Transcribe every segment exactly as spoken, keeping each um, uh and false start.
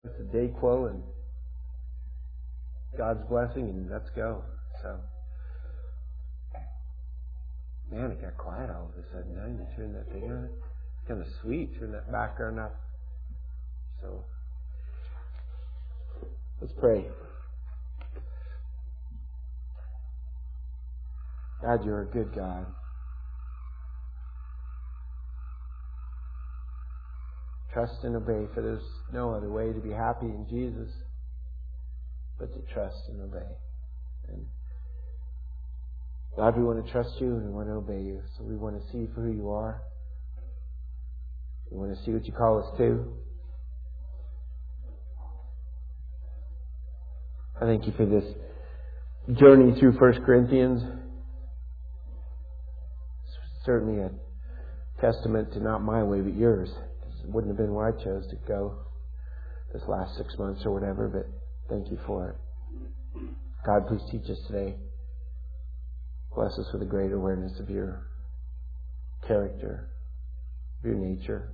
It's a Dayquil and God's blessing, and let's go. So, man, it got quiet all of a sudden. Now you turn that thing on. It's kind of sweet. Turn that background up. So, let's pray. God, you're a good God. Trust and obey, for there's no other way to be happy in Jesus but to trust and obey. And God, we want to trust you and we want to obey you. So we want to see for who you are. We want to see what you call us to. I thank you for this journey through First Corinthians. It's certainly a testament to not my way but yours. It wouldn't have been where I chose to go this last six months or whatever, but thank you for it. God, please teach us today. Bless us with a greater awareness of your character, of your nature,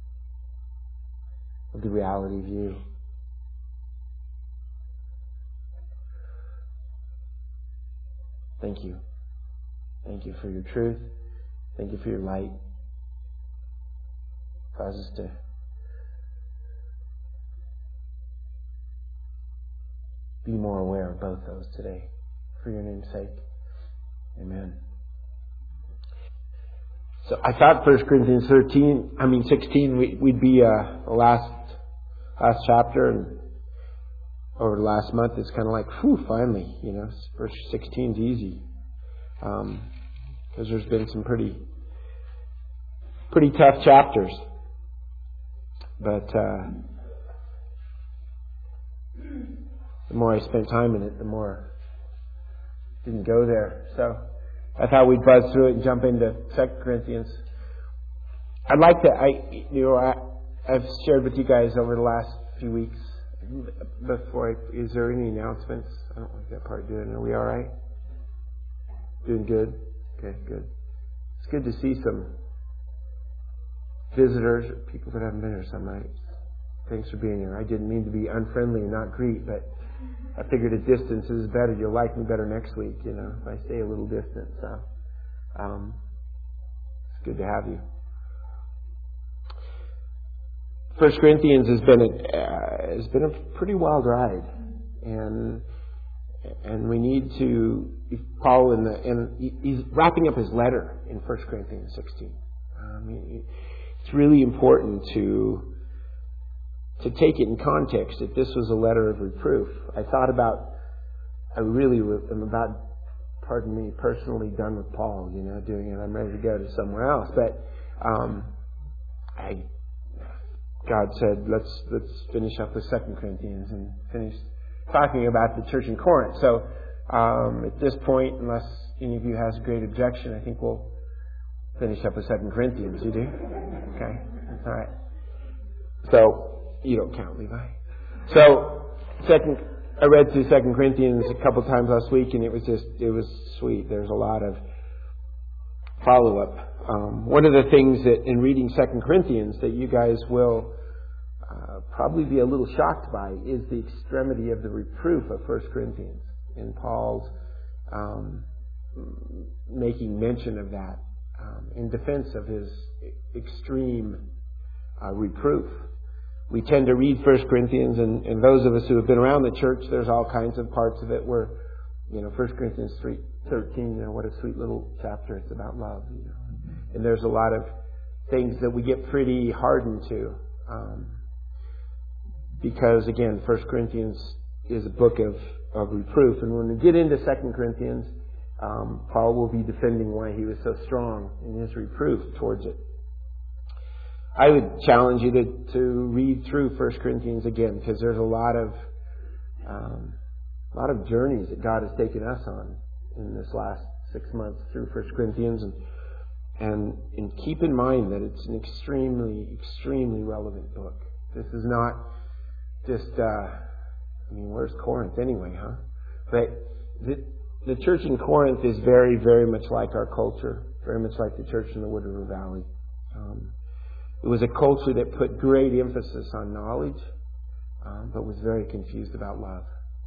of the reality of you. Thank you. Thank you for your truth. Thank you for your light. Cause us to be more aware of both those today. For your name's sake. Amen. So I thought First Corinthians thirteen, I mean sixteen, we, we'd be uh, the last last chapter, and over the last month it's kind of like, whew, finally, you know, verse sixteen's easy. Um, because there's been some pretty pretty tough chapters. But uh, the more I spent time in it, the more I didn't go there. So I thought we'd buzz through it and jump into Second Corinthians. I'd like to, I, you know, I, I've shared with you guys over the last few weeks. Before, I, is there any announcements? I don't like that part doing. Are we all right? Doing good? Okay, good. It's good to see some visitors or people that haven't been here some nights. Thanks for being here. I didn't mean to be unfriendly and not greet, but I figured a distance is better. You'll like me better next week, you know, if I stay a little distant. So, um, it's good to have you. First Corinthians has been a, uh, has been a pretty wild ride, and and we need to Paul in the and he's wrapping up his letter in First Corinthians sixteen. Um, it's really important to to take it in context that this was a letter of reproof. I thought about, I really am about, pardon me, personally done with Paul, you know, doing it. I'm ready to go to somewhere else. But um, I, God said, let's let's finish up with Second Corinthians and finish talking about the church in Corinth. So um, at this point, unless any of you has a great objection, I think we'll finish up with Second Corinthians. You do? Okay. All right. So, you don't count, Levi. So, second, I read through Second Corinthians a couple times last week, and it was just, it was sweet. There's a lot of follow-up. Um, one of the things that in reading Second Corinthians that you guys will uh, probably be a little shocked by is the extremity of the reproof of First Corinthians, and Paul's um, making mention of that um, in defense of his extreme uh, reproof. We tend to read First Corinthians, and, and those of us who have been around the church, there's all kinds of parts of it where, you know, First Corinthians three thirteen, you know, what a sweet little chapter. It's about love, you know. And there's a lot of things that we get pretty hardened to. Um, because, again, First Corinthians is a book of, of reproof. And when we get into Second Corinthians, um, Paul will be defending why he was so strong in his reproof towards it. I would challenge you to, to read through First Corinthians again, because there's a lot of um, a lot of journeys that God has taken us on in this last six months through First Corinthians, and and and keep in mind that it's an extremely, extremely relevant book. This is not just uh, I mean, where's Corinth anyway, huh? But the the church in Corinth is very, very much like our culture, very much like the church in the Wood River Valley. Um, It was a culture that put great emphasis on knowledge, um, but was very confused about love.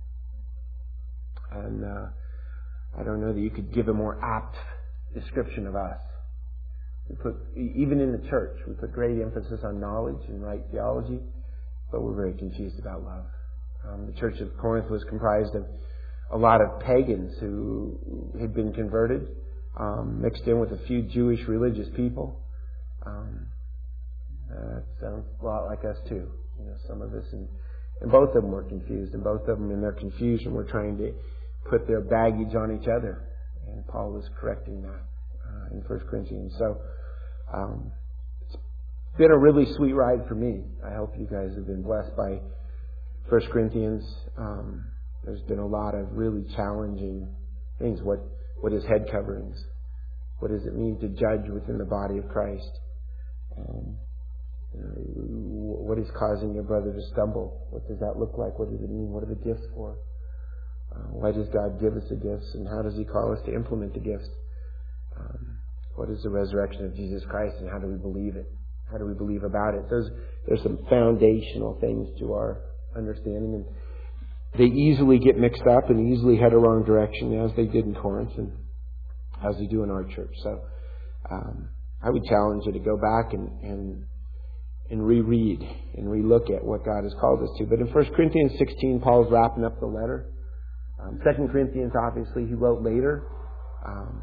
And uh, I don't know that you could give a more apt description of us. We put, even in the church, we put great emphasis on knowledge and right theology, but we're very confused about love. Um, the church of Corinth was comprised of a lot of pagans who had been converted, um, mixed in with a few Jewish religious people. Um, uh, sounds a lot like us too. You know, some of us, and, and both of them were confused, and both of them in their confusion were trying to put their baggage on each other. And Paul was correcting that uh, in First Corinthians. So um, it's been a really sweet ride for me. I hope you guys have been blessed by First Corinthians. Um, there's been a lot of really challenging things. What what is head coverings? What does it mean to judge within the body of Christ? Um, you know, what is causing your brother to stumble? What does that look like? What does it mean? What are the gifts for? Uh, why does God give us the gifts, and how does He call us to implement the gifts? Um, what is the resurrection of Jesus Christ, and how do we believe it? How do we believe about it? Those, there's some foundational things to our understanding, and they easily get mixed up and easily head a wrong direction, as they did in Corinth and as they do in our church. So um, I would challenge you to go back and, and and reread and relook at what God has called us to. But in First Corinthians sixteen, Paul's wrapping up the letter. Um, Second Corinthians, obviously, he wrote later, um,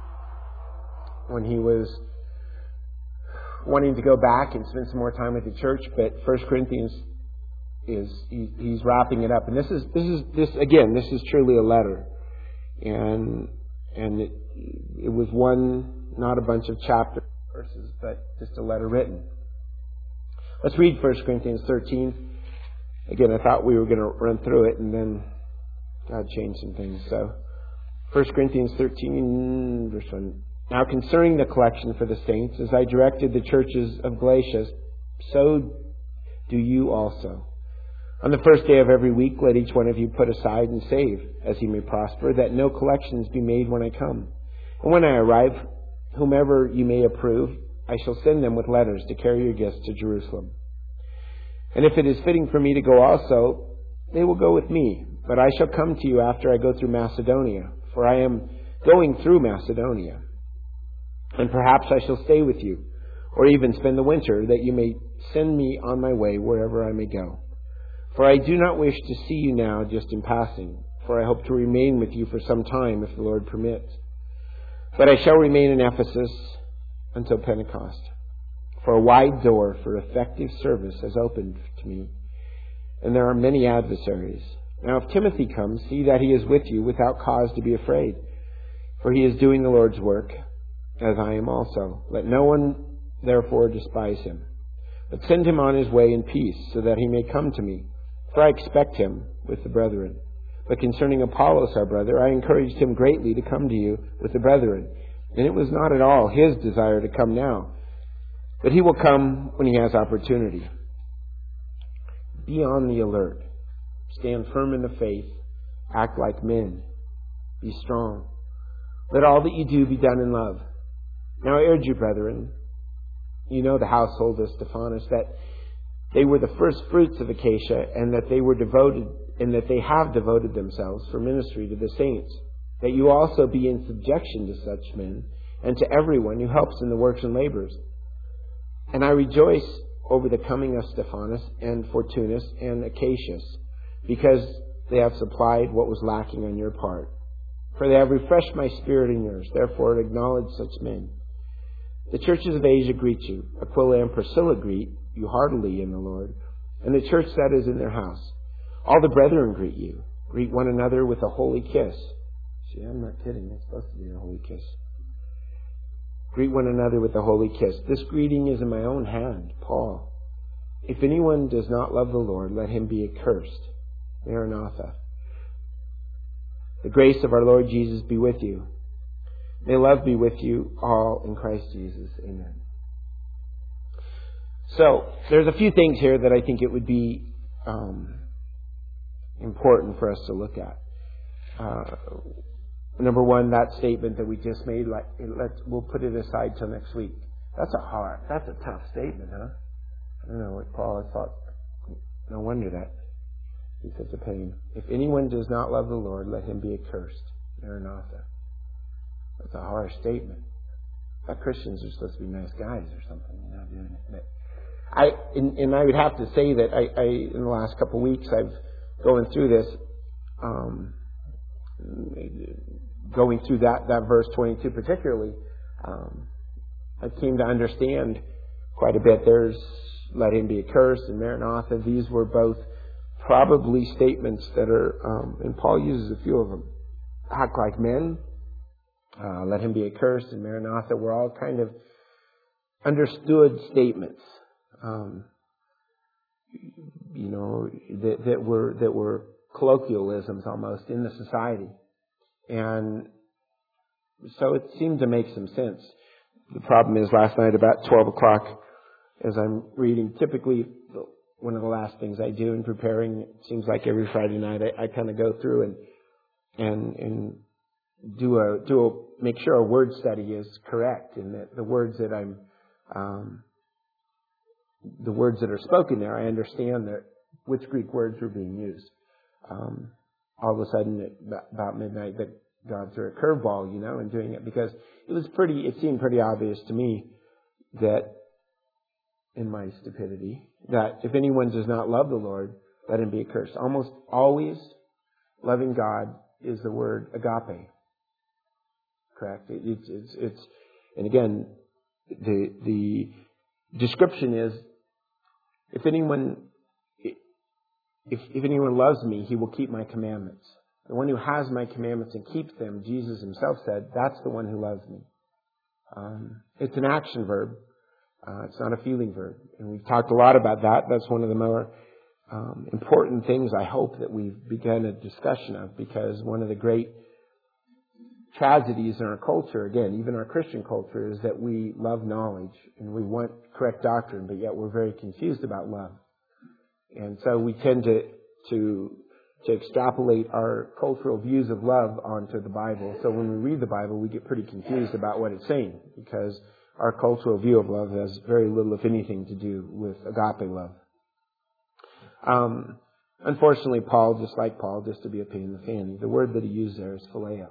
when he was wanting to go back and spend some more time with the church. But First Corinthians is he, he's wrapping it up, and this is this is this again. This is truly a letter, and and it, it was one, not a bunch of chapter verses, but just a letter written. Let's read First Corinthians thirteen. Again, I thought we were going to run through it, and then God changed some things. So, First Corinthians thirteen, verse one. Now concerning the collection for the saints, as I directed the churches of Galatia, so do you also. On the first day of every week, let each one of you put aside and save, as he may prosper, that no collections be made when I come. And when I arrive, whomever you may approve, I shall send them with letters to carry your gifts to Jerusalem. And if it is fitting for me to go also, they will go with me. But I shall come to you after I go through Macedonia, for I am going through Macedonia. And perhaps I shall stay with you, or even spend the winter, that you may send me on my way wherever I may go. For I do not wish to see you now just in passing, for I hope to remain with you for some time, if the Lord permits. But I shall remain in Ephesus until Pentecost. For a wide door for effective service has opened to me, and there are many adversaries. Now if Timothy comes, see that he is with you without cause to be afraid, for he is doing the Lord's work, as I am also. Let no one therefore despise him, but send him on his way in peace, so that he may come to me. For I expect him with the brethren. But concerning Apollos, our brother, I encouraged him greatly to come to you with the brethren. And it was not at all his desire to come now, but he will come when he has opportunity. Be on the alert. Stand firm in the faith. Act like men. Be strong. Let all that you do be done in love. Now I urge you, brethren, you know the household of Stephanas, that they were the first fruits of Acacia, and that they were devoted, and that they have devoted themselves for ministry to the saints. That you also be in subjection to such men, and to everyone who helps in the works and labors. And I rejoice over the coming of Stephanas and Fortunus and Acacius, because they have supplied what was lacking on your part. For they have refreshed my spirit and yours. Therefore acknowledge such men. The churches of Asia greet you. Aquila and Priscilla greet you heartily in the Lord, and the church that is in their house. All the brethren greet you. Greet one another with a holy kiss. See, I'm not kidding. It's supposed to be a holy kiss. Greet one another with a holy kiss. This greeting is in my own hand, Paul. If anyone does not love the Lord, let him be accursed. Maranatha. The grace of our Lord Jesus be with you. May love be with you all in Christ Jesus. Amen. So, there's a few things here that I think it would be um, important for us to look at. Uh, number one, that statement that we just made, like, let's, we'll put it aside till next week. That's a hard, that's a tough statement, huh? I don't know what Paul has thought. No wonder that be such a pain. If anyone does not love the Lord, let him be accursed. Maranatha. That's a harsh statement. I thought Christians are supposed to be nice guys or something. You're not doing it. But I, and, and I would have to say that I, I in the last couple of weeks, I've going through this, um, going through that, that verse twenty-two particularly, um, I came to understand quite a bit. There's let him be accursed and Maranatha. These were both probably statements that are, um, and Paul uses a few of them. Act like men. Uh, let him be accursed and Maranatha were all kind of understood statements. Um, you know, that, that were that were colloquialisms almost in the society, and so it seemed to make some sense. The problem is, last night about twelve o'clock, as I'm reading, typically one of the last things I do in preparing, it seems like every Friday night, I, I kind of go through and and and do a do a make sure a word study is correct, and that the words that I'm um, the words that are spoken there, I understand that which Greek words are being used. Um, all of a sudden, at about midnight, that God threw a curveball, you know, in doing it, because it was pretty. It seemed pretty obvious to me that, in my stupidity, that if anyone does not love the Lord, let him be accursed. Almost always, loving God is the word agape. Correct? It, it's, it's, it's, and again, the the description is, if anyone, if if anyone loves me, he will keep my commandments. The one who has my commandments and keeps them, Jesus himself said, that's the one who loves me. Um, it's an action verb. Uh, it's not a feeling verb. And we've talked a lot about that. That's one of the more um, important things I hope that we've begun a discussion of, because one of the great tragedies in our culture, again, even our Christian culture, is that we love knowledge and we want correct doctrine, but yet we're very confused about love. And so we tend to to to extrapolate our cultural views of love onto the Bible. So when we read the Bible, we get pretty confused about what it's saying, because our cultural view of love has very little, if anything, to do with agape love. Um, unfortunately, Paul, just like Paul, just to be a pain in the fanny, the word that he used there is phileo.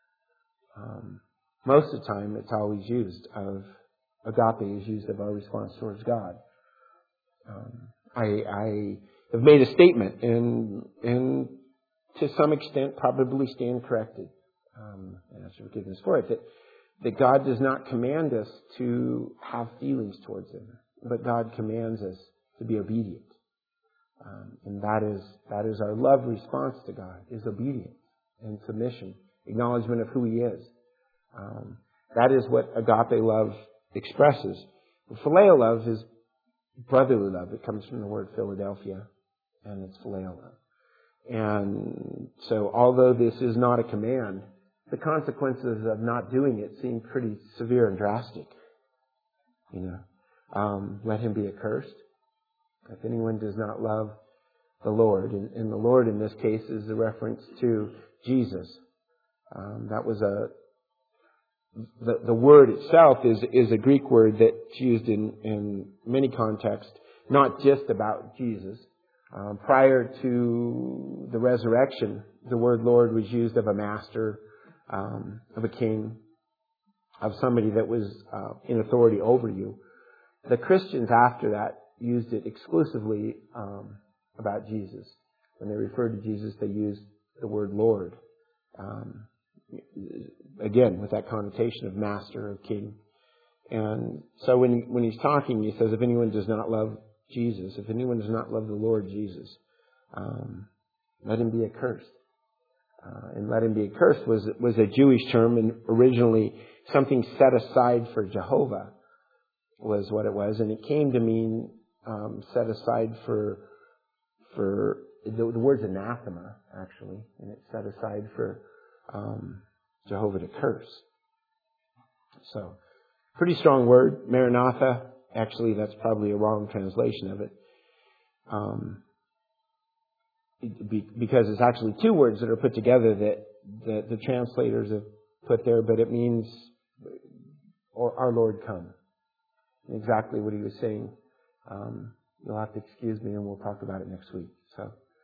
Um, most of the time, it's always used of agape is used of our response towards God. Um, I, I have made a statement, and and to some extent probably stand corrected. Um, and ask forgiveness for it. That that God does not command us to have feelings towards Him, but God commands us to be obedient, um, and that is that is our love response to God, is obedience and submission, acknowledgement of who He is. Um, that is what agape love expresses. Phileo love is brotherly love. It comes from the word Philadelphia, and it's phileo love. And so, although this is not a command, the consequences of not doing it seem pretty severe and drastic. You know, um, let him be accursed. If anyone does not love the Lord, and, and the Lord in this case is a reference to Jesus. Um, that was a the the word itself is is a Greek word that's used in in many contexts, not just about Jesus. Um, prior to the resurrection, the word Lord was used of a master, um, of a king, of somebody that was uh, in authority over you. The Christians after that used it exclusively um, about Jesus. When they referred to Jesus, they used the word Lord. Um, again, with that connotation of master, of king. And so when he, when he's talking, he says, if anyone does not love Jesus, if anyone does not love the Lord Jesus, um, let him be accursed. Uh, and let him be accursed was was a Jewish term, and originally something set aside for Jehovah was what it was, and it came to mean um, set aside for for the, the word's anathema actually, and it's set aside for um, Jehovah to curse. So, pretty strong word, Maranatha. Actually, that's probably a wrong translation of it. Um, be, because it's actually two words that are put together that, that the translators have put there, but it means, or our Lord come. Exactly what he was saying. Um, you'll have to excuse me and we'll talk about it next week. So,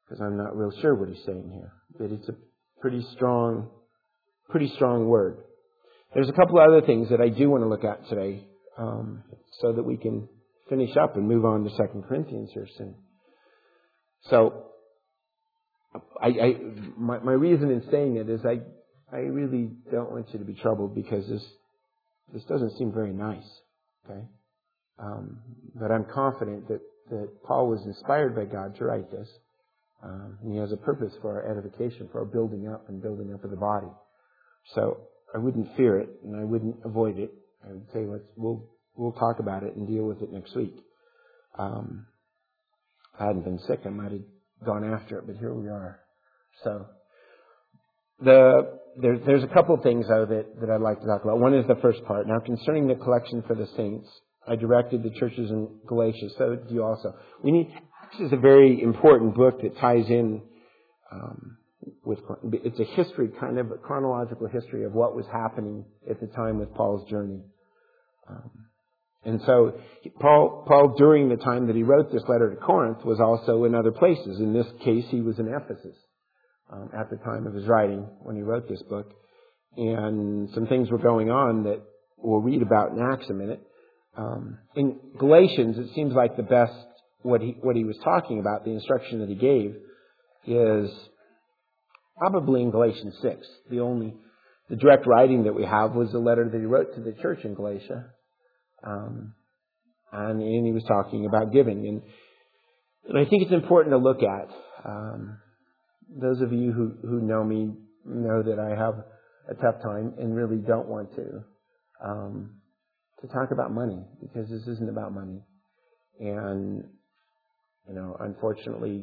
because I'm not real sure what he's saying here. But it's a pretty strong, pretty strong word. There's a couple other things that I do want to look at today, um, so that we can finish up and move on to Second Corinthians here soon. So, I, I my, my reason in saying it is I I really don't want you to be troubled, because this this doesn't seem very nice. Okay, um, but I'm confident that that Paul was inspired by God to write this, um, and he has a purpose for our edification, for our building up and building up of the body. So I wouldn't fear it, and I wouldn't avoid it. I would say let's we'll we'll talk about it and deal with it next week. Um, if I hadn't been sick, I might have gone after it, but here we are. So the there, there's a couple of things though that, that I'd like to talk about. One is the first part. Now, concerning the collection for the saints, I directed the churches in Galatia. So do you also. We need. This is a very important book that ties in um, with. It's a history, kind of a chronological history of what was happening at the time with Paul's journey. Um, and so Paul, Paul, during the time that he wrote this letter to Corinth, was also in other places. In this case, he was in Ephesus um, at the time of his writing when he wrote this book. And some things were going on that we'll read about in Acts a minute. Um, in Galatians, it seems like the best, what he, what he was talking about, the instruction that he gave, is probably in Galatians six. The only, the direct writing that we have was the letter that he wrote to the church in Galatia. Um, and, and he was talking about giving. And, and I think it's important to look at. Um, those of you who, who know me know that I have a tough time and really don't want to, um, to talk about money, because this isn't about money. And, you know, unfortunately,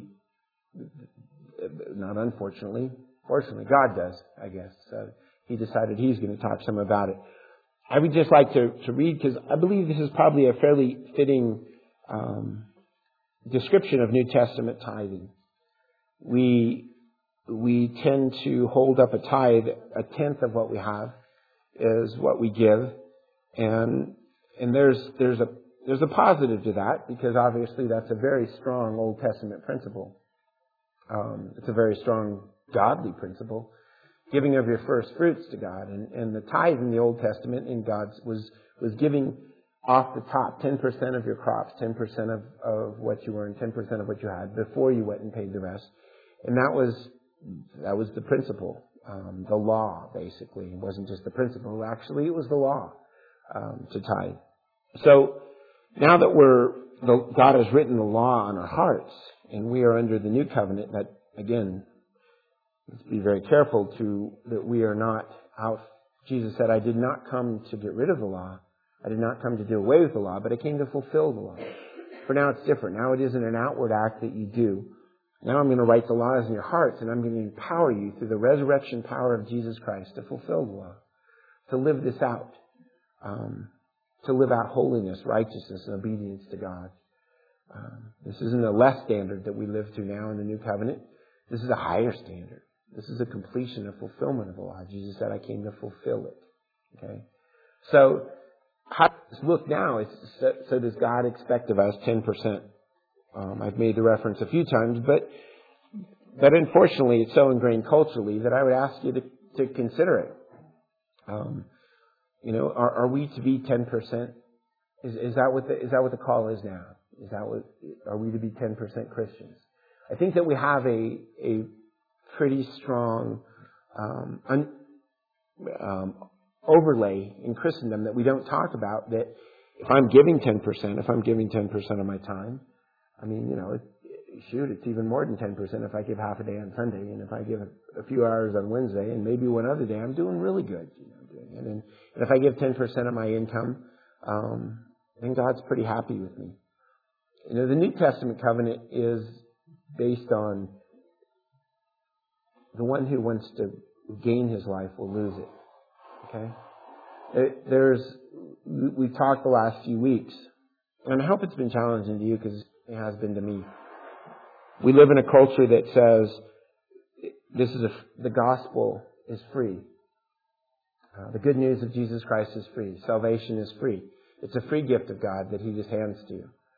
not unfortunately, fortunately, God does, I guess. So he decided he's going to talk some about it. I would just like to, to read, because I believe this is probably a fairly fitting um, description of New Testament tithing. We we tend to hold up a tithe, a tenth of what we have is what we give, and and there's there's a there's a positive to that, because obviously that's a very strong Old Testament principle. Um, it's a very strong godly principle. Giving of your first fruits to God. And, and the tithe in the Old Testament in God's was, was giving off the top ten percent of your crops, ten percent of, of what you earned, ten percent of what you had before you went and paid the rest. And that was, that was the principle, um, the law, basically. It wasn't just the principle. Actually, it was the law, um, to tithe. So now that we're, the, God has written the law on our hearts, and we are under the new covenant, that again, let's be very careful to that we are not out. Jesus said, I did not come to get rid of the law. I did not come to do away with the law, but I came to fulfill the law. For now it's different. Now it isn't an outward act that you do. Now I'm going to write the laws in your hearts, and I'm going to empower you through the resurrection power of Jesus Christ to fulfill the law, to live this out, um, to live out holiness, righteousness, and obedience to God. Um, this isn't a less standard that we live to now in the new covenant. This is a higher standard. This is a completion, a fulfillment of the law. Jesus said, I came to fulfill it. Okay? So, how does this look now? It's, so, so does God expect of us ten percent? Um, I've made the reference a few times, but but unfortunately it's so ingrained culturally that I would ask you to, to consider it. Um, you know, are, are we to be ten percent? Is, is that what the, is that what the call is now? Is that what, are we to be ten percent Christians? I think that we have a, a pretty strong um, un, um, overlay in Christendom that we don't talk about, that if I'm giving ten percent, if I'm giving ten percent of my time, I mean, you know, it, shoot, it's even more than ten percent if I give half a day on Sunday, and if I give a, a few hours on Wednesday, and maybe one other day, I'm doing really good. You know, doing it. And, and if I give ten percent of my income, um, then God's pretty happy with me. You know, the New Testament covenant is based on the one who wants to gain his life will lose it. Okay? There's, we've talked the last few weeks, and I hope it's been challenging to you, because it has been to me. We live in a culture that says this is a, the gospel is free. Uh, the good news of Jesus Christ is free. Salvation is free. It's a free gift of God that he just hands to you.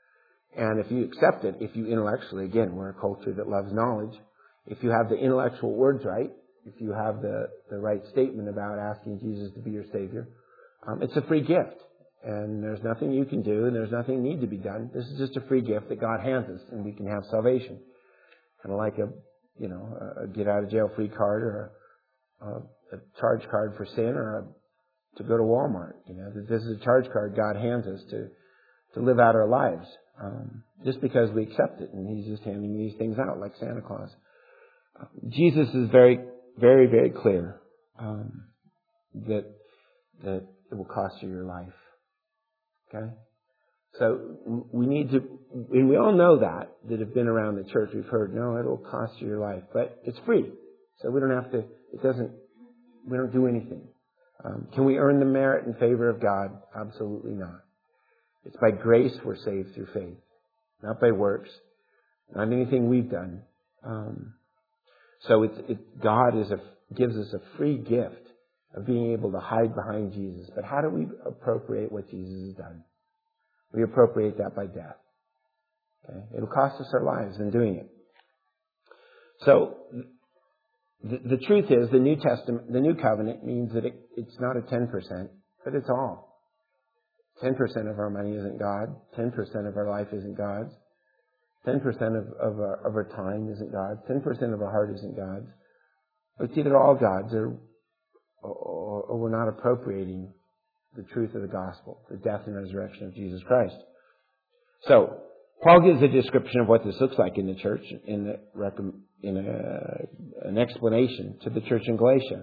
And if you accept it, if you intellectually, again, we're a culture that loves knowledge. If you have the intellectual words right, if you have the, the right statement about asking Jesus to be your Savior, um, it's a free gift. And there's nothing you can do, and there's nothing need to be done. This is just a free gift that God hands us, and we can have salvation. Kind of like a, you know, a get-out-of-jail-free card, or a, a, a charge card for sin, or a, to go to Walmart. You know, this is a charge card God hands us to to live out our lives, um, just because we accept it, and He's just handing these things out like Santa Claus. Uh, Jesus is very, very, very clear um, that that it will cost you your life. Okay, so we need to, and we all know that that have been around the church. We've heard, no, it'll cost you your life, but it's free, so we don't have to. It doesn't. We don't do anything. Um, can we earn the merit and favor of God? Absolutely not. It's by grace we're saved through faith, not by works, not anything we've done. Um, so it's, it, God is a, gives us a free gift of being able to hide behind Jesus. But how do we appropriate what Jesus has done? We appropriate that by death. Okay? It'll cost us our lives in doing it. So the, the truth is, the New Testament, the New Covenant means that it, it's not a ten percent, but it's all. ten percent of our money isn't God. ten percent of our life isn't God's. ten percent of, of, our, of our time isn't God's. ten percent of our heart isn't God's. It's either all God's or, or, or we're not appropriating the truth of the gospel, the death and resurrection of Jesus Christ. So, Paul gives a description of what this looks like in the church, in, the, in a, an explanation to the church in Galatia.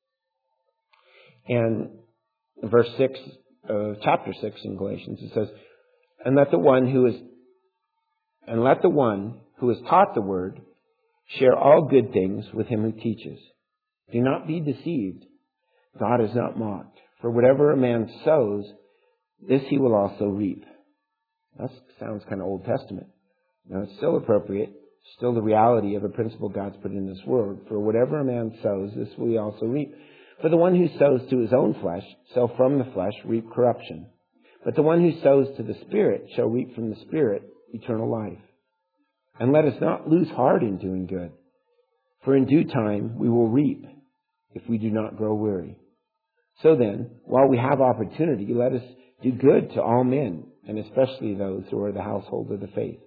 And verse six, Uh, chapter six in Galatians, it says, and let the one who is and let the one who is taught the word share all good things with him who teaches. Do not be deceived. God is not mocked. For whatever a man sows, this he will also reap. That sounds kind of Old Testament. Now it's still appropriate, still the reality of a principle God's put in this world. For whatever a man sows, this will he also reap. For the one who sows to his own flesh shall from the flesh reap corruption. But the one who sows to the Spirit shall reap from the Spirit eternal life. And let us not lose heart in doing good, for in due time we will reap if we do not grow weary. So then, while we have opportunity, let us do good to all men, and especially those who are the household of the faith.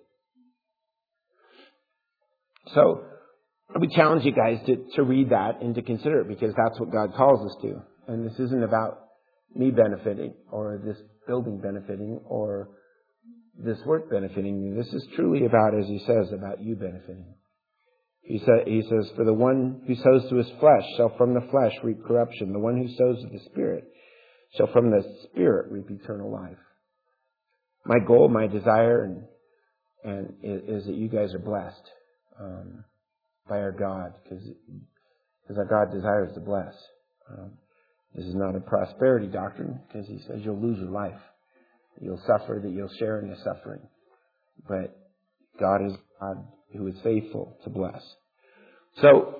So, we challenge you guys to, to read that and to consider it, because that's what God calls us to. And this isn't about me benefiting or this building benefiting or this work benefiting you. This is truly about, as he says, about you benefiting. He, sa- he says, for the one who sows to his flesh shall from the flesh reap corruption. The one who sows to the Spirit shall from the Spirit reap eternal life. My goal, my desire, and, and is, is that you guys are blessed. Um, by our God, because our God desires to bless. Um, this is not a prosperity doctrine, because he says you'll lose your life. You'll suffer, that you'll share in the suffering. But God is God who is faithful to bless. So,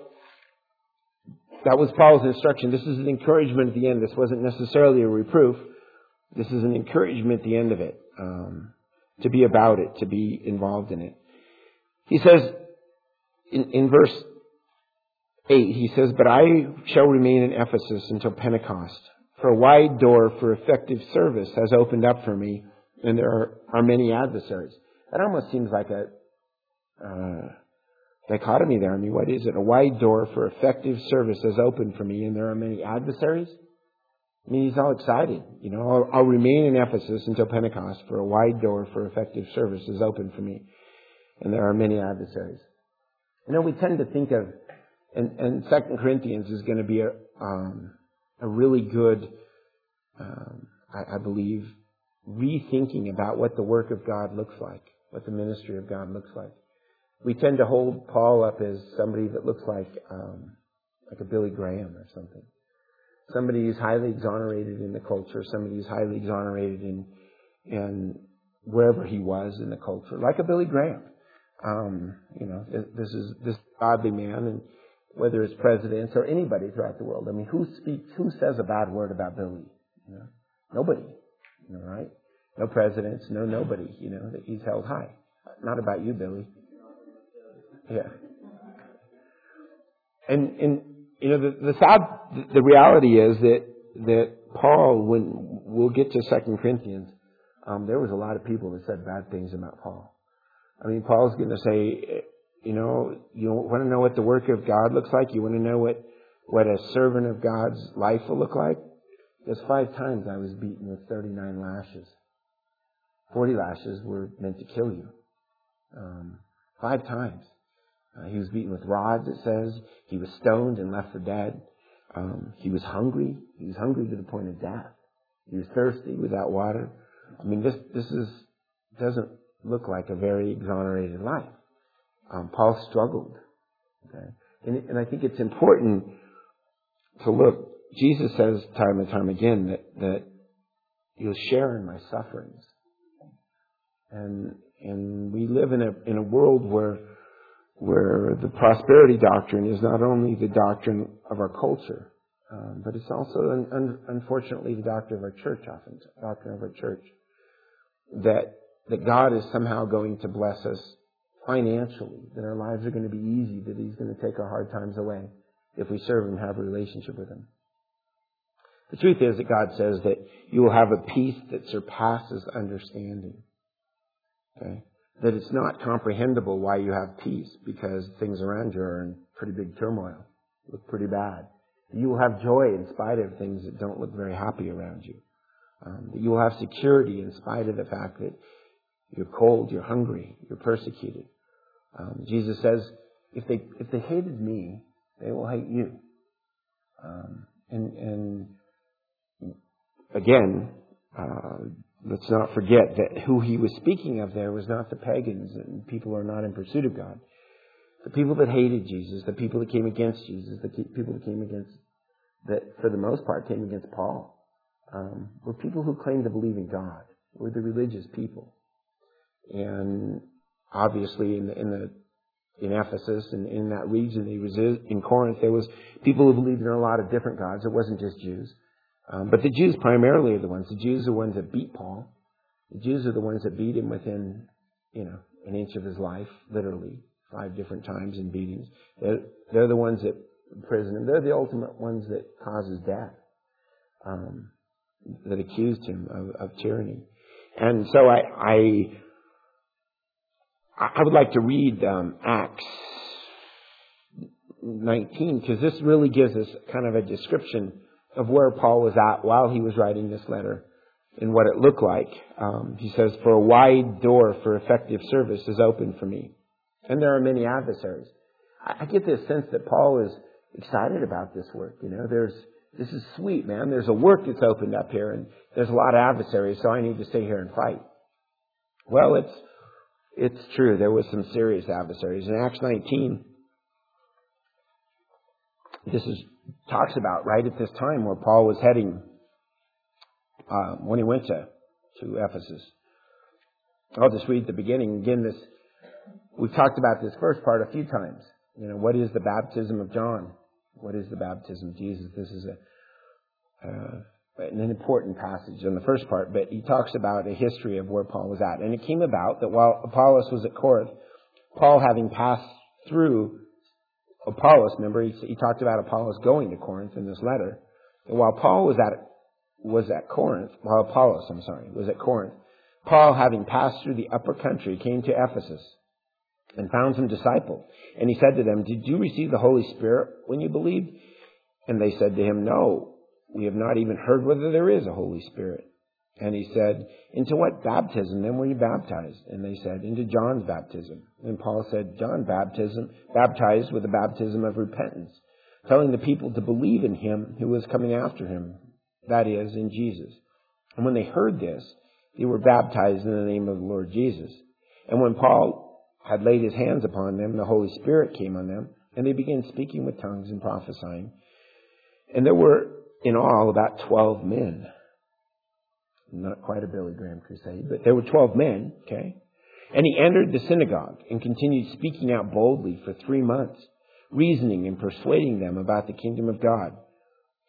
that was Paul's instruction. This is an encouragement at the end. This wasn't necessarily a reproof. This is an encouragement at the end of it. Um, to be about it, to be involved in it. He says, In, in verse eight, he says, but I shall remain in Ephesus until Pentecost. For a wide door for effective service has opened up for me, and there are, are many adversaries. That almost seems like a uh, dichotomy there. I mean, what is it? A wide door for effective service has opened for me, and there are many adversaries? I mean, he's all excited. You know, I'll, I'll remain in Ephesus until Pentecost, for a wide door for effective service is open for me, and there are many adversaries. You know, we tend to think of, and, and Second Corinthians is going to be a, um, a really good, um, I, I believe, rethinking about what the work of God looks like, what the ministry of God looks like. We tend to hold Paul up as somebody that looks like, um, like a Billy Graham or something. Somebody who's highly exonerated in the culture, somebody who's highly exonerated in, in wherever he was in the culture, like a Billy Graham. Um, you know, this is this godly man, and whether it's presidents or anybody throughout the world. I mean, who speaks, who says a bad word about Billy? You know, nobody. You know, right? No presidents, no nobody, you know, that he's held high. Not about you, Billy. Yeah. And, and you know, the, the sad, the reality is that, that Paul, when we'll get to Second Corinthians, um, there was a lot of people that said bad things about Paul. I mean, Paul's going to say, you know, you want to know what the work of God looks like? You want to know what, what a servant of God's life will look like? Because five times I was beaten with thirty-nine lashes. forty lashes were meant to kill you. Um, five times. Uh, he was beaten with rods, it says. He was stoned and left for dead. Um, he was hungry. He was hungry to the point of death. He was thirsty without water. I mean, this this is doesn't look like a very exonerated life. Um, Paul struggled. Okay? And, and I think it's important to look. Jesus says time and time again that, that you'll share in my sufferings. And and we live in a in a world where where the prosperity doctrine is not only the doctrine of our culture, um, but it's also, un, un, unfortunately, the doctrine of our church. Often, doctrine of our church that that God is somehow going to bless us financially, that our lives are going to be easy, that He's going to take our hard times away if we serve Him and have a relationship with Him. The truth is that God says that you will have a peace that surpasses understanding. Okay? That it's not comprehensible why you have peace, because things around you are in pretty big turmoil, look pretty bad. You will have joy in spite of things that don't look very happy around you. Um, that you will have security in spite of the fact that you're cold, you're hungry, you're persecuted. Um, Jesus says, if they if they hated me, they will hate you. Um, and, and again, uh, let's not forget that who he was speaking of there was not the pagans and people who are not in pursuit of God. The people that hated Jesus, the people that came against Jesus, the people that came against, that for the most part came against Paul, um, were people who claimed to believe in God, were the religious people. And obviously in the, in the in Ephesus and in that region, they resist, in Corinth, there was people who believed in a lot of different gods. It wasn't just Jews. Um, but the Jews primarily are the ones. The Jews are the ones that beat Paul. The Jews are the ones that beat him within, you know, an inch of his life, literally, five different times in beatings. They're, they're the ones that imprison him. They're the ultimate ones that causes death, um, that accused him of, of tyranny. And so I, I, I would like to read um, Acts nineteen, because this really gives us kind of a description of where Paul was at while he was writing this letter and what it looked like. Um, he says, for a wide door for effective service is open for me. And there are many adversaries. I, I get this sense that Paul is excited about this work. You know, there's, this is sweet, man. There's a work that's opened up here and there's a lot of adversaries, so I need to stay here and fight. Well, it's, it's true. There was some serious adversaries. In Acts nineteen, this is talks about right at this time where Paul was heading uh, when he went to, to Ephesus. I'll just read the beginning. Again, this we've talked about this first part a few times. You know, what is the baptism of John? What is the baptism of Jesus? This is a uh, an important passage in the first part, but he talks about a history of where Paul was at. And it came about that while Apollos was at Corinth, Paul having passed through Apollos, remember, he, he talked about Apollos going to Corinth in this letter. And while Paul was at was at Corinth, while Apollos, I'm sorry, was at Corinth, Paul, having passed through the upper country, came to Ephesus and found some disciples. And he said to them, did you receive the Holy Spirit when you believed? And they said to him, no, we have not even heard whether there is a Holy Spirit. And he said, into what baptism then were you baptized? And they said, into John's baptism. And Paul said, John baptism, baptized with the baptism of repentance, telling the people to believe in him who was coming after him, that is, in Jesus. And when they heard this, they were baptized in the name of the Lord Jesus. And when Paul had laid his hands upon them, the Holy Spirit came on them, and they began speaking with tongues and prophesying. And there were in all about twelve men. Not quite a Billy Graham crusade, but there were twelve men, okay? And he entered the synagogue and continued speaking out boldly for three months, reasoning and persuading them about the kingdom of God.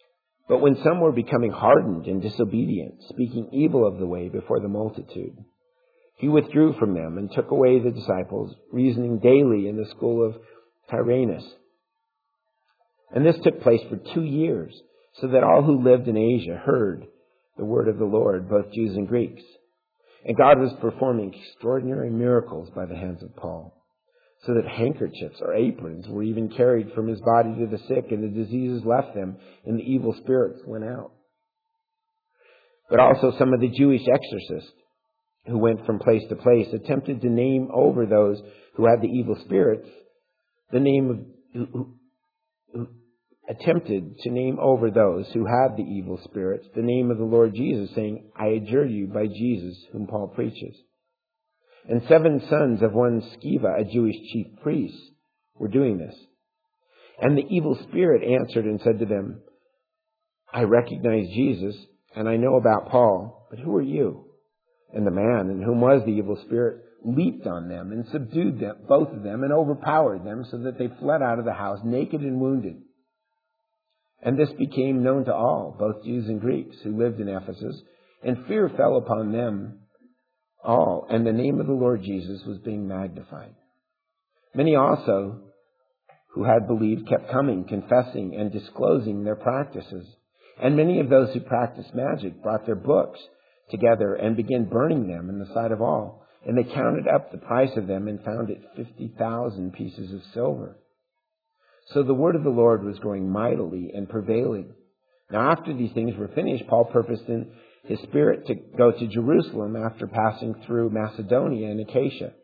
But when some were becoming hardened and disobedient, speaking evil of the way before the multitude, he withdrew from them and took away the disciples, reasoning daily in the school of Tyrannus. And this took place for two years, so that all who lived in Asia heard the word of the Lord, both Jews and Greeks. And God was performing extraordinary miracles by the hands of Paul, so that handkerchiefs or aprons were even carried from his body to the sick, and the diseases left them, and the evil spirits went out. But also some of the Jewish exorcists, who went from place to place, attempted to name over those who had the evil spirits the name of who, who, who attempted to name over those who had the evil spirits the name of the Lord Jesus, saying, "I adjure you by Jesus whom Paul preaches." And seven sons of one Sceva, a Jewish chief priest, were doing this. And the evil spirit answered and said to them, "I recognize Jesus, and I know about Paul, but who are you?" And the man in whom was the evil spirit leaped on them and subdued them, both of them, and overpowered them, so that they fled out of the house naked and wounded. And this became known to all, both Jews and Greeks, who lived in Ephesus, and fear fell upon them all, and the name of the Lord Jesus was being magnified. Many also who had believed kept coming, confessing and disclosing their practices. And many of those who practiced magic brought their books together and began burning them in the sight of all. And they counted up the price of them and found it fifty thousand pieces of silver. So the word of the Lord was growing mightily and prevailing. Now after these things were finished, Paul purposed in his spirit to go to Jerusalem after passing through Macedonia and Achaia,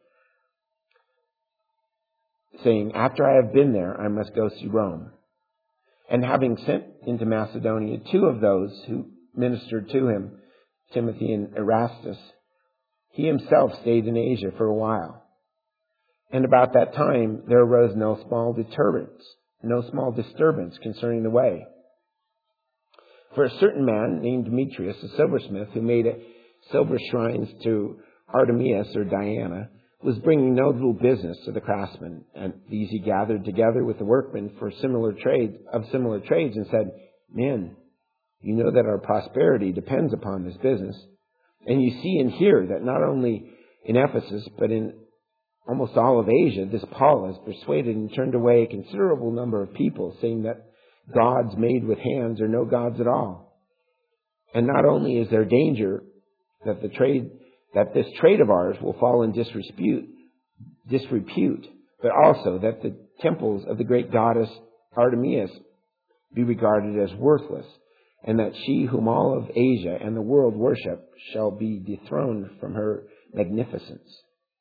saying, "After I have been there, I must go see Rome." And having sent into Macedonia two of those who ministered to him, Timothy and Erastus, he himself stayed in Asia for a while. And about that time there arose no small disturbance, no small disturbance concerning the way. For a certain man named Demetrius, a silversmith, who made a silver shrines to Artemis or Diana, was bringing no little business to the craftsmen. And these he gathered together with the workmen for similar trades, of similar trades, and said, "Men, you know that our prosperity depends upon this business. And you see and hear that not only in Ephesus, but in almost all of Asia, this Paul has persuaded and turned away a considerable number of people, saying that gods made with hands are no gods at all. And not only is there danger that the trade, that this trade of ours will fall in disrepute, disrepute, but also that the temples of the great goddess Artemis be regarded as worthless, and that she whom all of Asia and the world worship shall be dethroned from her magnificence."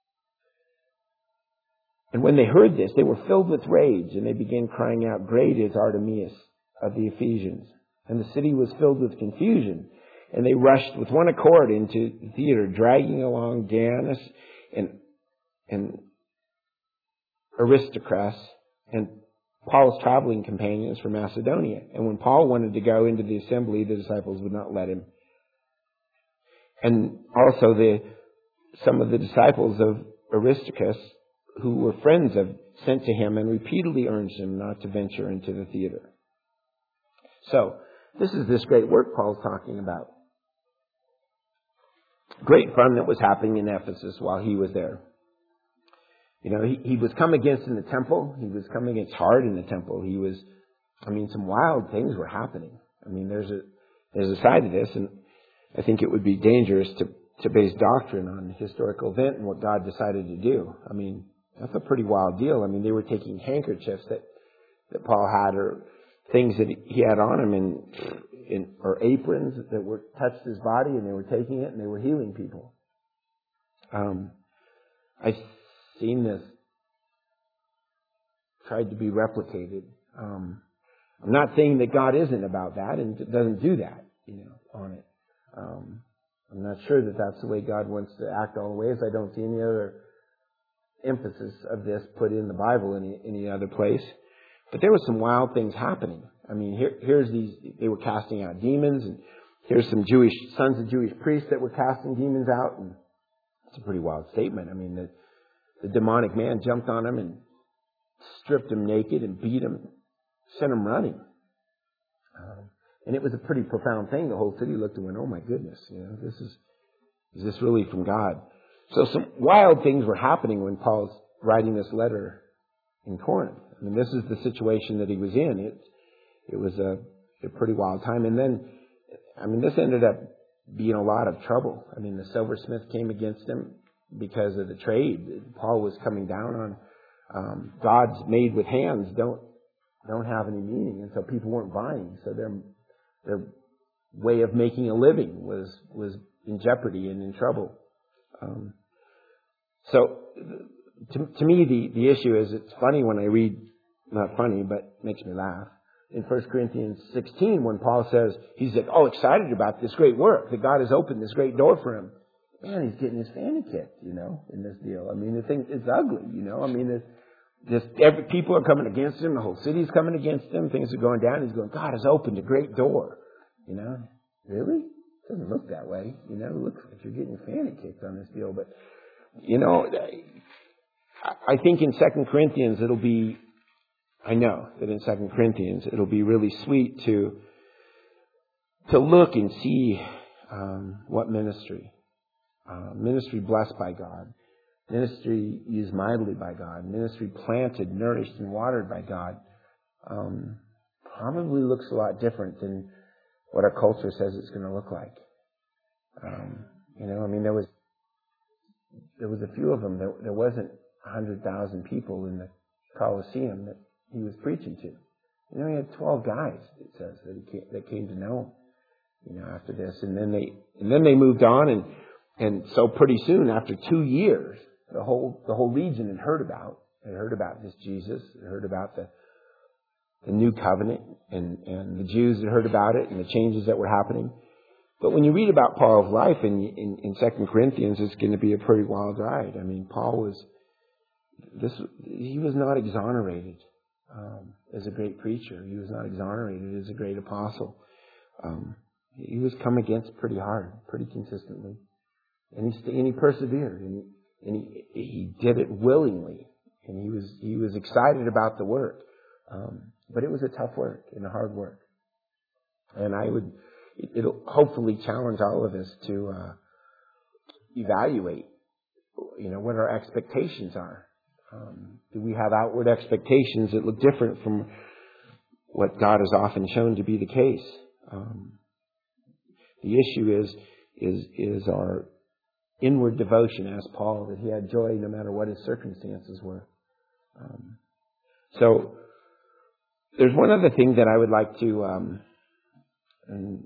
And when they heard this, they were filled with rage, and they began crying out, "Great is Artemis of the Ephesians." And the city was filled with confusion, and they rushed with one accord into the theater, dragging along Janus and, and Aristarchus and Paul's traveling companions from Macedonia. And when Paul wanted to go into the assembly, the disciples would not let him. And also the some of the disciples of Aristarchus, who were friends of, sent to him and repeatedly urged him not to venture into the theater. So, this is this great work Paul's talking about. Great fun that was happening in Ephesus while he was there. You know, he, he was come against in the temple. He was coming against hard in the temple. He was, I mean, some wild things were happening. I mean, there's a there's a side to this, and I think it would be dangerous to, to base doctrine on a historical event and what God decided to do. I mean, that's a pretty wild deal. I mean, they were taking handkerchiefs that, that Paul had, or things that he had on him, and, and or aprons that were touched his body, and they were taking it and they were healing people. Um, I've seen this tried to be replicated. Um, I'm not saying that God isn't about that and doesn't do that, you know, on it. Um, I'm not sure that that's the way God wants to act all the ways. I don't see any other emphasis of this put in the Bible in any, any other place. But there were some wild things happening. I mean, here, here's these, they were casting out demons, and here's some Jewish, sons of Jewish priests that were casting demons out, and it's a pretty wild statement. I mean, the, the demonic man jumped on him and stripped him naked and beat him, sent him running. Um, And it was a pretty profound thing. The whole city looked and went, oh my goodness, you know, this is, is this really from God? So some wild things were happening when Paul's writing this letter in Corinth. I mean, this is the situation that he was in. It, it was a, a pretty wild time. And then, I mean, this ended up being a lot of trouble. I mean, the silversmith came against him because of the trade. Paul was coming down on um, gods made with hands don't don't have any meaning, and so people weren't buying. So their their way of making a living was was in jeopardy and in trouble. Um, so to, to me, the, the issue is, it's funny when I read, not funny, but makes me laugh. In First Corinthians sixteen, when Paul says, he's like, oh, excited about this great work, that God has opened this great door for him. Man, he's getting his fanny kicked, you know, in this deal. I mean, the thing is ugly, you know. I mean, it's just every, people are coming against him. The whole city's coming against him. Things are going down. He's going, God has opened a great door, you know. Really? It doesn't look that way, you know. It looks like you're getting your fanny kicked on this deal. But, you know, I think in Second Corinthians it'll be, I know that in Second Corinthians it'll be really sweet to to look and see um, what ministry. Uh, ministry blessed by God. Ministry used mightily by God. Ministry planted, nourished, and watered by God. Um, probably looks a lot different than what our culture says it's going to look like. Um, you know, I mean, there was there was a few of them. There, there wasn't a hundred thousand people in the Colosseum that he was preaching to. You know, he had twelve guys. It says that he came, that came to know him. You know, after this, and then they and then they moved on, and and so pretty soon, after two years, the whole the whole region had heard about had heard about this Jesus, had heard about the the new covenant, and and the Jews had heard about it, and the changes that were happening. But when you read about Paul's life in in, in Second Corinthians, it's going to be a pretty wild ride. I mean, Paul was this he was not exonerated um, as a great preacher. He was not exonerated as a great apostle. Um, he was come against pretty hard, pretty consistently. And he, and he persevered, and, he, and he, he did it willingly, and he was he was excited about the work. Um, but it was a tough work and a hard work. And I would, it'll hopefully challenge all of us to uh, evaluate, you know, what our expectations are. Um, do we have outward expectations that look different from what God has often shown to be the case? Um, the issue is is is our inward devotion, as Paul, that he had joy no matter what his circumstances were. Um, so there's one other thing that I would like to, um, and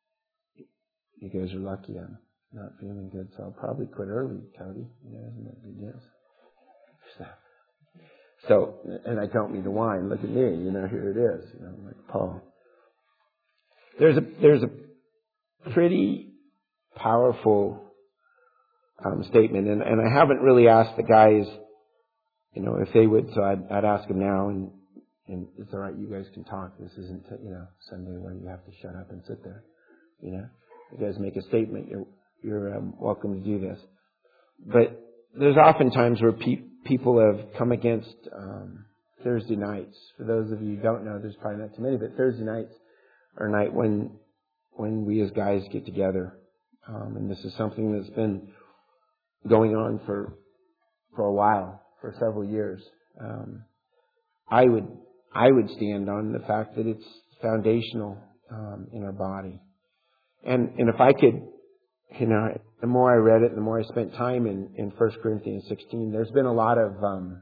you guys are lucky I'm not feeling good, so I'll probably quit early, Cody. You guys, isn't that good? Yes. So, and I don't mean to whine. Look at me, you know, here it is, you know, like Paul. There's a there's a pretty powerful Um, statement, and, and I haven't really asked the guys, you know, if they would, so I'd, I'd ask them now, and, and it's all right, you guys can talk. This isn't, you know, Sunday where you have to shut up and sit there, you know. You guys make a statement, you're, you're um, welcome to do this. But there's often times where pe- people have come against um, Thursday nights. For those of you who don't know, there's probably not too many, but Thursday nights are a night when, when we as guys get together. Um, and this is something that's been going on for for a while, for several years. Um, I would I would stand on the fact that it's foundational um, in our body, and and if I could, you know, the more I read it, the more I spent time in in First Corinthians sixteen. There's been a lot of um,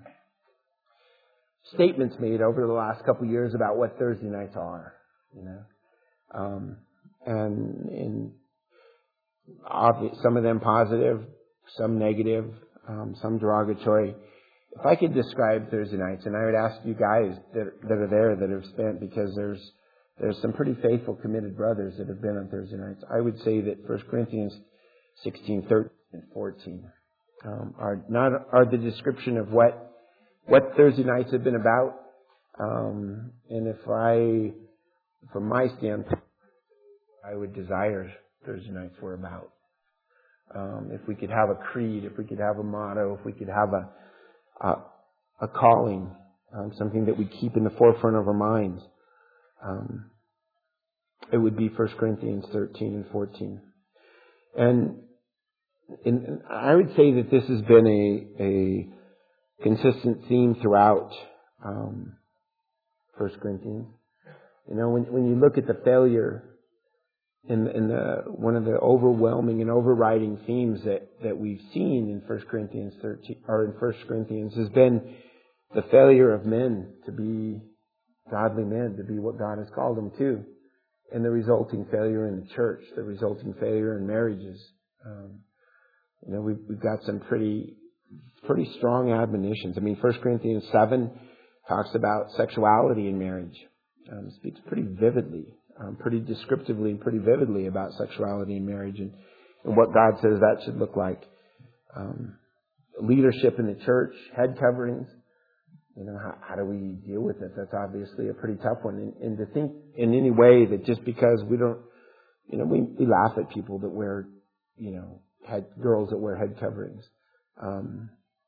statements made over the last couple of years about what Thursday nights are, you know, um, and in obvious, some of them positive, some negative, um, some derogatory. If I could describe Thursday nights, and I would ask you guys that, that are there that have spent, because there's there's some pretty faithful, committed brothers that have been on Thursday nights. I would say that First Corinthians sixteen, thirteen, and fourteen um, are not are the description of what what Thursday nights have been about. Um, and if I, from my standpoint, I would desire Thursday nights were about. Um, if we could have a creed, if we could have a motto, if we could have a a, a calling, um, something that we keep in the forefront of our minds. Um, it would be First Corinthians thirteen and fourteen. And, and I would say that this has been a, a consistent theme throughout um, First Corinthians. You know, when when you look at the failure in, in the one of the overwhelming and overriding themes that, that we've seen in First Corinthians thirteen or in First Corinthians has been the failure of men to be godly men, to be what God has called them to, and the resulting failure in the church, the resulting failure in marriages. Um, you know, we've, we've got some pretty pretty strong admonitions. I mean, First Corinthians seven talks about sexuality in marriage. Um, speaks pretty vividly, um, pretty descriptively and pretty vividly about sexuality in marriage and, and what God says that should look like. Um, leadership in the church, head coverings. You know, how, how do we deal with it? That's obviously a pretty tough one. And, and to think in any way that just because we don't, you know, we, we laugh at people that wear, you know, head, girls that wear head coverings. Um,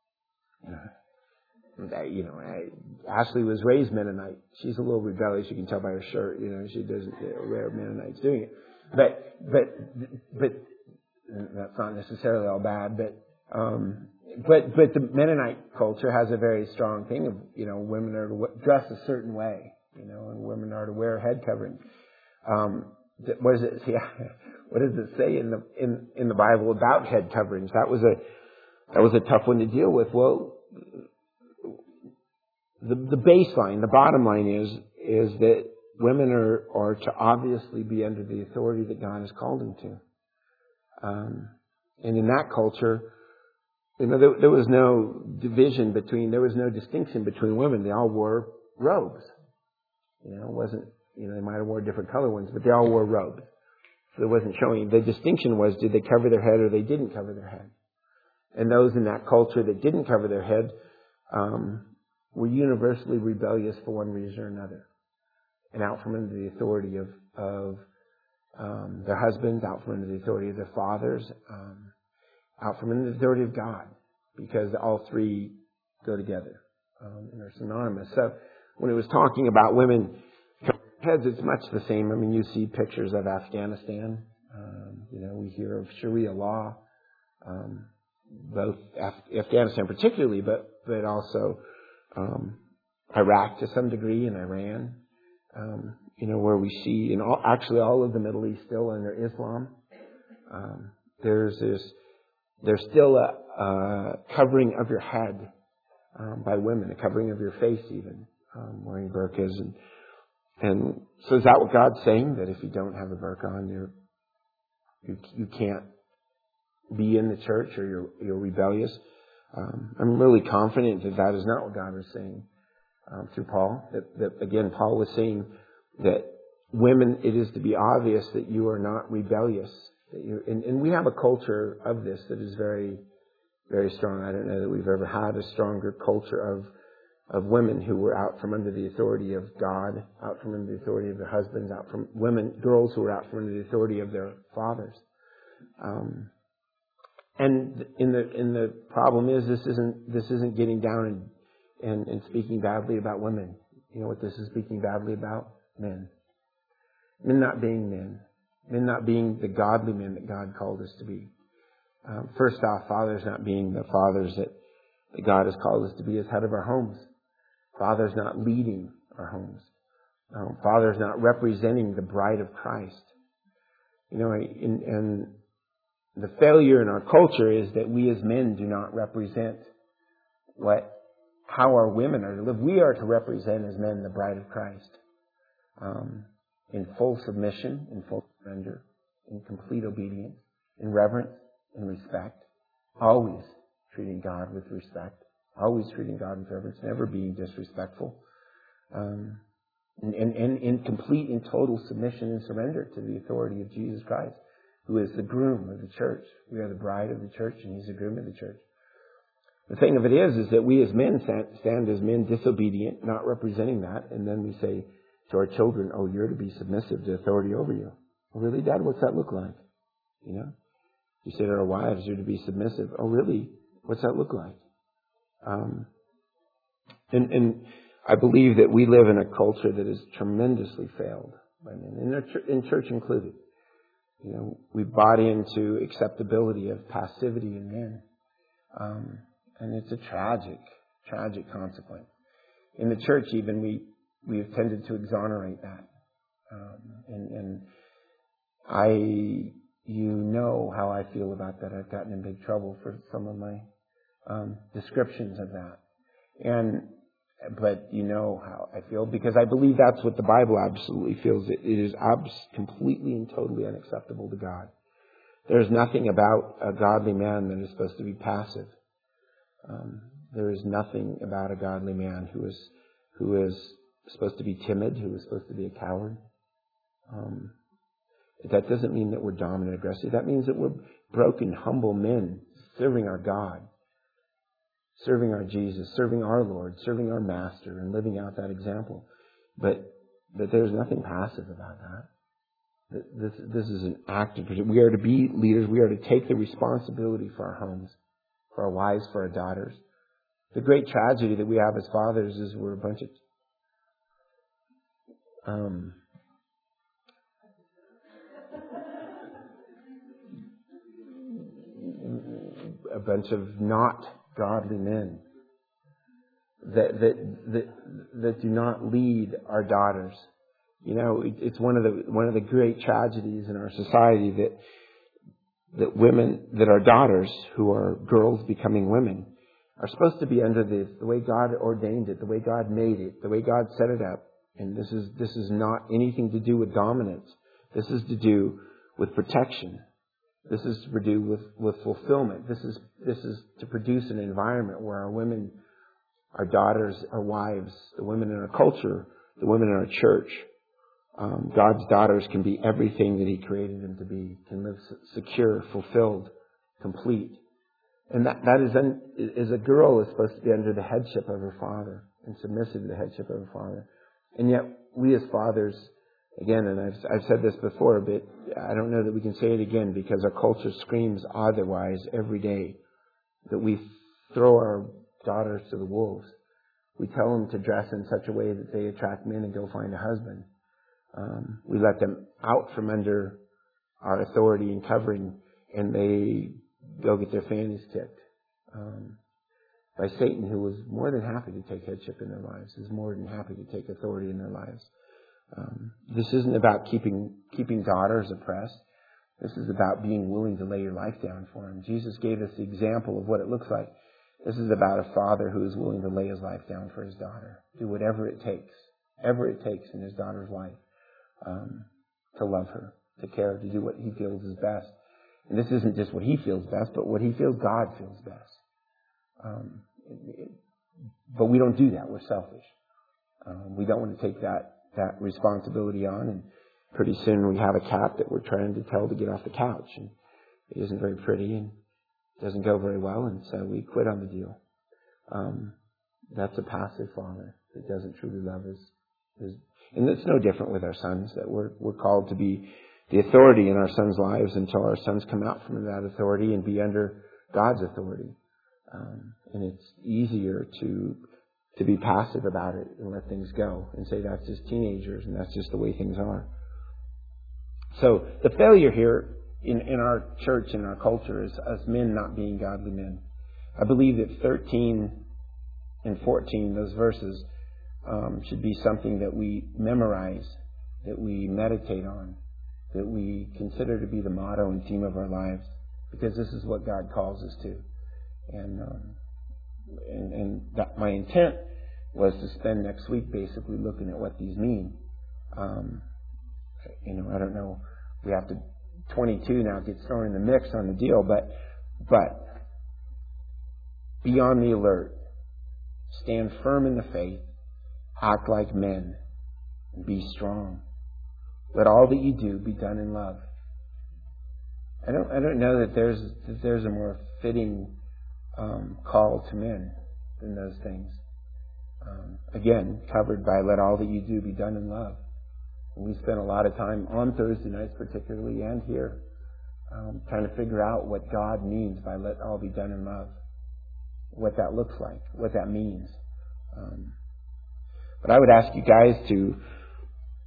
That, you know, I, Ashley was raised Mennonite. She's a little rebellious. You can tell by her shirt. You know, she doesn't wear Mennonites doing it. But, but, but that's not necessarily all bad. But, um, but, but the Mennonite culture has a very strong thing of, you know, women are to dress a certain way, you know, and women are to wear head covering. Um, what does it? Yeah, what does it say in the in in the Bible about head coverings? That was a that was a tough one to deal with. Well. The, the baseline, the bottom line is, is that women are, are to obviously be under the authority that God has called them to. Um, and in that culture, you know, there, there was no division between, there was no distinction between women. They all wore robes. You know, it wasn't, you know, they might have worn different color ones, but they all wore robes. So it wasn't showing. The distinction was, did they cover their head or they didn't cover their head? And those in that culture that didn't cover their head, um, were universally rebellious for one reason or another, and out from under the authority of, of um, their husbands, out from under the authority of their fathers, um, out from under the authority of God, because all three go together um, and are synonymous. So when it was talking about women heads, it's much the same. I mean, you see pictures of Afghanistan. Um, you know, we hear of Sharia law, um, both Af- Afghanistan particularly, but but also Um, Iraq to some degree and Iran, um, you know, where we see in all, actually all of the Middle East still under Islam. Um, there's this, there's still a, a covering of your head um, by women, a covering of your face even, um, wearing burqas. And, and so is that what God's saying? That if you don't have a burqa on, you're, you, you can't be in the church or you're, you're rebellious? Um, I'm really confident that that is not what God was saying um, through Paul. That, that again, Paul was saying that women, it is to be obvious that you are not rebellious. That you're, and, and we have a culture of this that is very, very strong. I don't know that we've ever had a stronger culture of of women who were out from under the authority of God, out from under the authority of their husbands, out from women, girls who were out from under the authority of their fathers. Um, And in the in the problem is this isn't this isn't getting down and, and and speaking badly about women. You know what this is speaking badly about? Men. Men not being men. Men not being the godly men that God called us to be. Um, first off, fathers not being the fathers that, that God has called us to be as head of our homes. Fathers not leading our homes. Um, fathers not representing the bride of Christ. You know, and, and the failure in our culture is that we as men do not represent what, how our women are to live. We are to represent as men the bride of Christ, um, in full submission, in full surrender, in complete obedience, in reverence, in respect, always treating God with respect, always treating God with reverence, never being disrespectful, um, and, and, and in complete and total submission and surrender to the authority of Jesus Christ, who is the groom of the church. We are the bride of the church, and He's the groom of the church. The thing of it is, is that we as men stand as men disobedient, not representing that, and then we say to our children, oh, you're to be submissive to authority over you. Well, really, Dad, what's that look like? You know? We say to our wives, you're to be submissive. Oh, really? What's that look like? Um, and, and I believe that we live in a culture that has tremendously failed women, in, in church included. You know, we bought into acceptability of passivity in men. Um, and it's a tragic, tragic consequence. In the church even, we, we have tended to exonerate that. Um, and, and I, you know how I feel about that. I've gotten in big trouble for some of my um, descriptions of that. And, but you know how I feel, because I believe that's what the Bible absolutely feels. It, it is abs- completely and totally unacceptable to God. There's nothing about a godly man that is supposed to be passive. Um, there is nothing about a godly man who is who is supposed to be timid, who is supposed to be a coward. Um, that doesn't mean that we're dominant, aggressive. That means that we're broken, humble men serving our God, serving our Jesus, serving our Lord, serving our Master, and living out that example. But but there's nothing passive about that. This this is an active. We are to be leaders. We are to take the responsibility for our homes, for our wives, for our daughters. The great tragedy that we have as fathers is we're a bunch of um, a bunch of not godly men that that that that do not lead our daughters. You know, it, it's one of the one of the great tragedies in our society that that women, that our daughters, who are girls becoming women, are supposed to be under the, the way God ordained it, the way God made it, the way God set it up. And this is this is not anything to do with dominance. This is to do with protection. This is to do with, with fulfillment. This is this is to produce an environment where our women, our daughters, our wives, the women in our culture, the women in our church, um, God's daughters can be everything that He created them to be, can live secure, fulfilled, complete. And that, that is, un, is a girl is supposed to be under the headship of her father and submissive to the headship of her father. And yet, we as fathers, again, and I've, I've said this before, but I don't know that we can say it again because our culture screams otherwise every day, that we throw our daughters to the wolves. We tell them to dress in such a way that they attract men and go find a husband. Um, we let them out from under our authority and covering, and they go get their fannies kicked um, by Satan, who was more than happy to take headship in their lives, is more than happy to take authority in their lives. Um, this isn't about keeping keeping daughters oppressed. This is about being willing to lay your life down for them. Jesus gave us the example of what it looks like. This is about a father who is willing to lay his life down for his daughter, do whatever it takes, ever it takes in his daughter's life, um, to love her, to care, to do what he feels is best. And this isn't just what he feels best, but what he feels God feels best. Um, it, it, but we don't do that. We're selfish. Um, we don't want to take that that responsibility on, and pretty soon we have a cat that we're trying to tell to get off the couch, and it isn't very pretty and doesn't go very well, and so we quit on the deal. Um, that's a passive father that doesn't truly love his, his and it's no different with our sons, that we're we're called to be the authority in our sons' lives until our sons come out from that authority and be under God's authority. Um, and it's easier to to be passive about it and let things go and say that's just teenagers and that's just the way things are. So the failure here in, in our church, in our culture, is us men not being godly men. I believe that thirteen and fourteen, those verses, um, should be something that we memorize, that we meditate on, that we consider to be the motto and theme of our lives, because this is what God calls us to. And um, and, and that my intent was to spend next week basically looking at what these mean. Um, you know, I don't know. We have to twenty-two now gets thrown in the mix on the deal, but but be on the alert, stand firm in the faith, act like men, and be strong. Let all that you do be done in love. I don't I don't know that there's that there's a more fitting um, call to men than those things. Um, again, covered by let all that you do be done in love. And we spent a lot of time on Thursday nights particularly and here um, trying to figure out what God means by let all be done in love. What that looks like, what that means. Um, but I would ask you guys to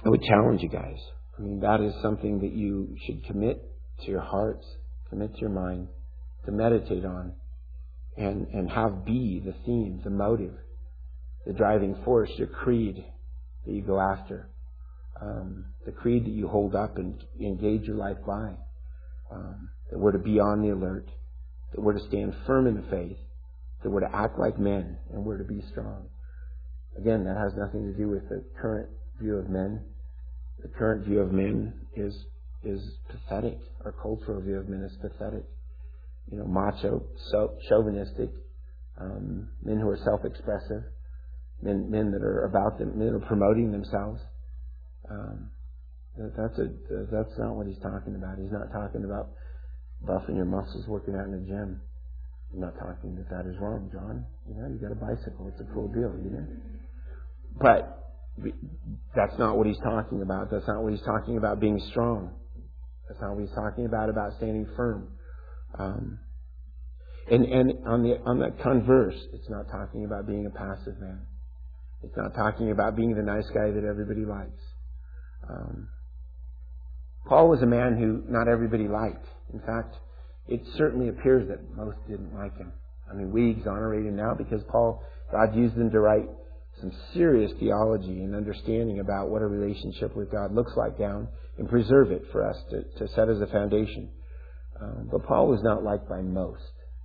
I would challenge you guys. I mean, that is something that you should commit to your hearts, commit to your mind, to meditate on, and, and have be the theme, the motive, the driving force, your creed that you go after, um, the creed that you hold up and engage your life by, um, that we're to be on the alert, that we're to stand firm in the faith, that we're to act like men, and we're to be strong. Again, that has nothing to do with the current view of men. The current view of men is is pathetic. Our cultural view of men is pathetic. You know, macho, so, chauvinistic, um, men who are self-expressive, men men that are about them, men who are promoting themselves. Um, that's a that's not what he's talking about. He's not talking about buffing your muscles, working out in the gym. I'm not talking that that is wrong, John. You know, you got a bicycle; it's a cool deal, you know. But that's not what he's talking about. That's not what he's talking about being strong. That's not what he's talking about about standing firm. Um, and and on the on the converse, it's not talking about being a passive man. It's not talking about being the nice guy that everybody likes. Um, Paul was a man who not everybody liked. In fact, it certainly appears that most didn't like him. I mean, we exonerate him now because Paul, God used him to write some serious theology and understanding about what a relationship with God looks like down and preserve it for us to, to set as a foundation. Um, but Paul was not liked by most.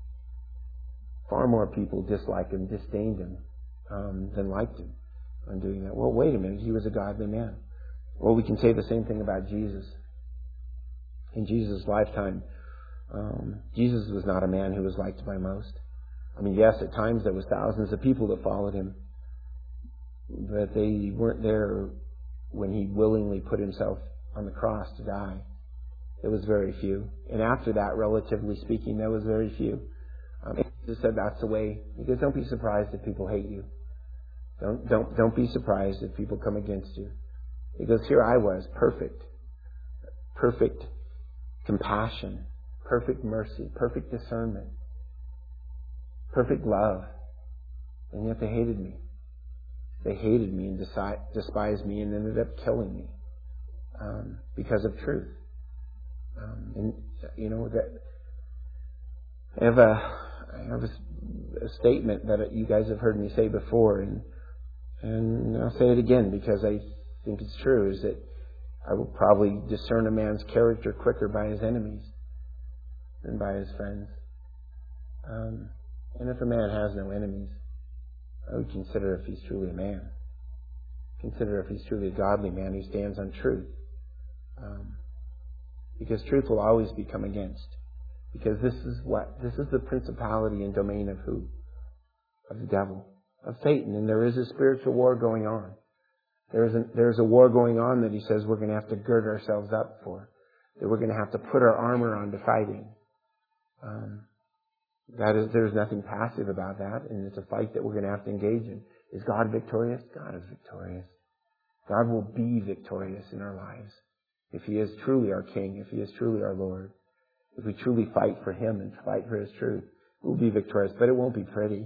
Far more people disliked him, disdained him, um, than liked him on doing that. Well, wait a minute, he was a godly man. Well, we can say the same thing about Jesus. In Jesus' lifetime, um, Jesus was not a man who was liked by most. I mean, yes, at times there was thousands of people that followed him, but they weren't there when he willingly put himself on the cross to die. There was very few. And after that, relatively speaking, there was very few. Um, Jesus said that's the way. Because don't be surprised if people hate you. Don't, don't, don't be surprised if people come against you. Because here I was, perfect. Perfect compassion. Perfect mercy. Perfect discernment. Perfect love. And yet they hated me. They hated me and desi- despised me and ended up killing me um, because of truth. Um, and you know that I have a I have a, a statement that you guys have heard me say before, and and I'll say it again because I think it's true. Is that I will probably discern a man's character quicker by his enemies than by his friends. Um, and if a man has no enemies, I would consider if he's truly a man. Consider if he's truly a godly man who stands on truth. Um, because truth will always be come against. Because this is what? This is the principality and domain of who? Of the devil. Of Satan. And there is a spiritual war going on. There is a, there's a war going on that he says we're going to have to gird ourselves up for. That we're going to have to put our armor on to fight in. Um, That is, there's nothing passive about that, and it's a fight that we're going to have to engage in. Is God victorious? God is victorious. God will be victorious in our lives. If He is truly our King, if He is truly our Lord, if we truly fight for Him and fight for His truth, we'll be victorious. But it won't be pretty.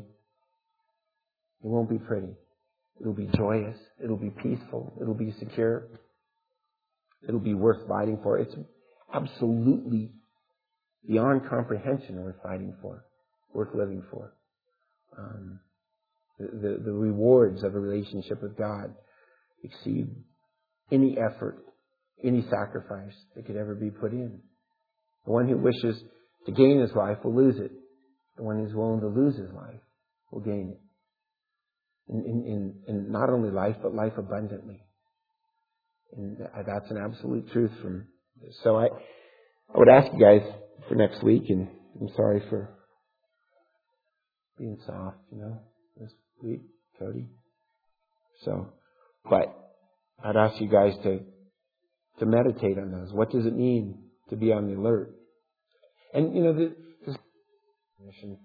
It won't be pretty. It'll be joyous. It'll be peaceful. It'll be secure. It'll be worth fighting for. It's absolutely beyond comprehension worth fighting for, worth living for. Um, the, the, the rewards of a relationship with God exceed any effort, any sacrifice that could ever be put in. The one who wishes to gain his life will lose it. The one who's willing to lose his life will gain it. In, in, in, in not only life, but life abundantly. And that's an absolute truth from this. So I, I would ask you guys for next week, and I'm sorry for being soft, you know, this week, Cody. So, but I'd ask you guys to to meditate on those. What does it mean to be on the alert? And you know, the, this mission.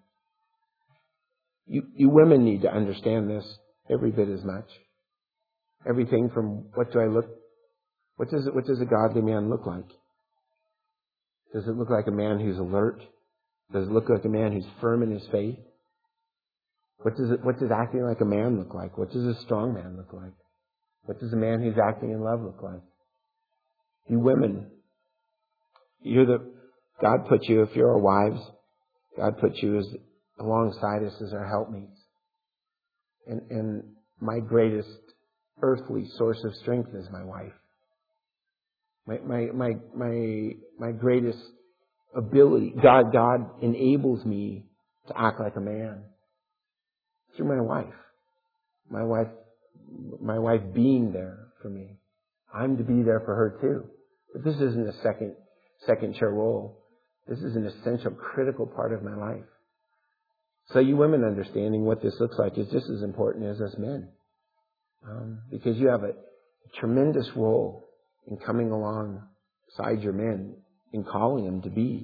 You you women need to understand this every bit as much. Everything from what do I look, what does it, what does a godly man look like? Does it look like a man who's alert? Does it look like a man who's firm in his faith? What does it, what does acting like a man look like? What does a strong man look like? What does a man who's acting in love look like? You women, you're the, God put you, if you're our wives, God put you as alongside us as our helpmates. And, and my greatest earthly source of strength is my wife. My, my, my, my, my greatest ability, God, God enables me to act like a man through my wife. My wife, my wife being there for me. I'm to be there for her too. But this isn't a second, second chair role. This is an essential, critical part of my life. So you women understanding what this looks like is just as important as us men. Um, because you have a tremendous role in coming alongside your men, in calling them to be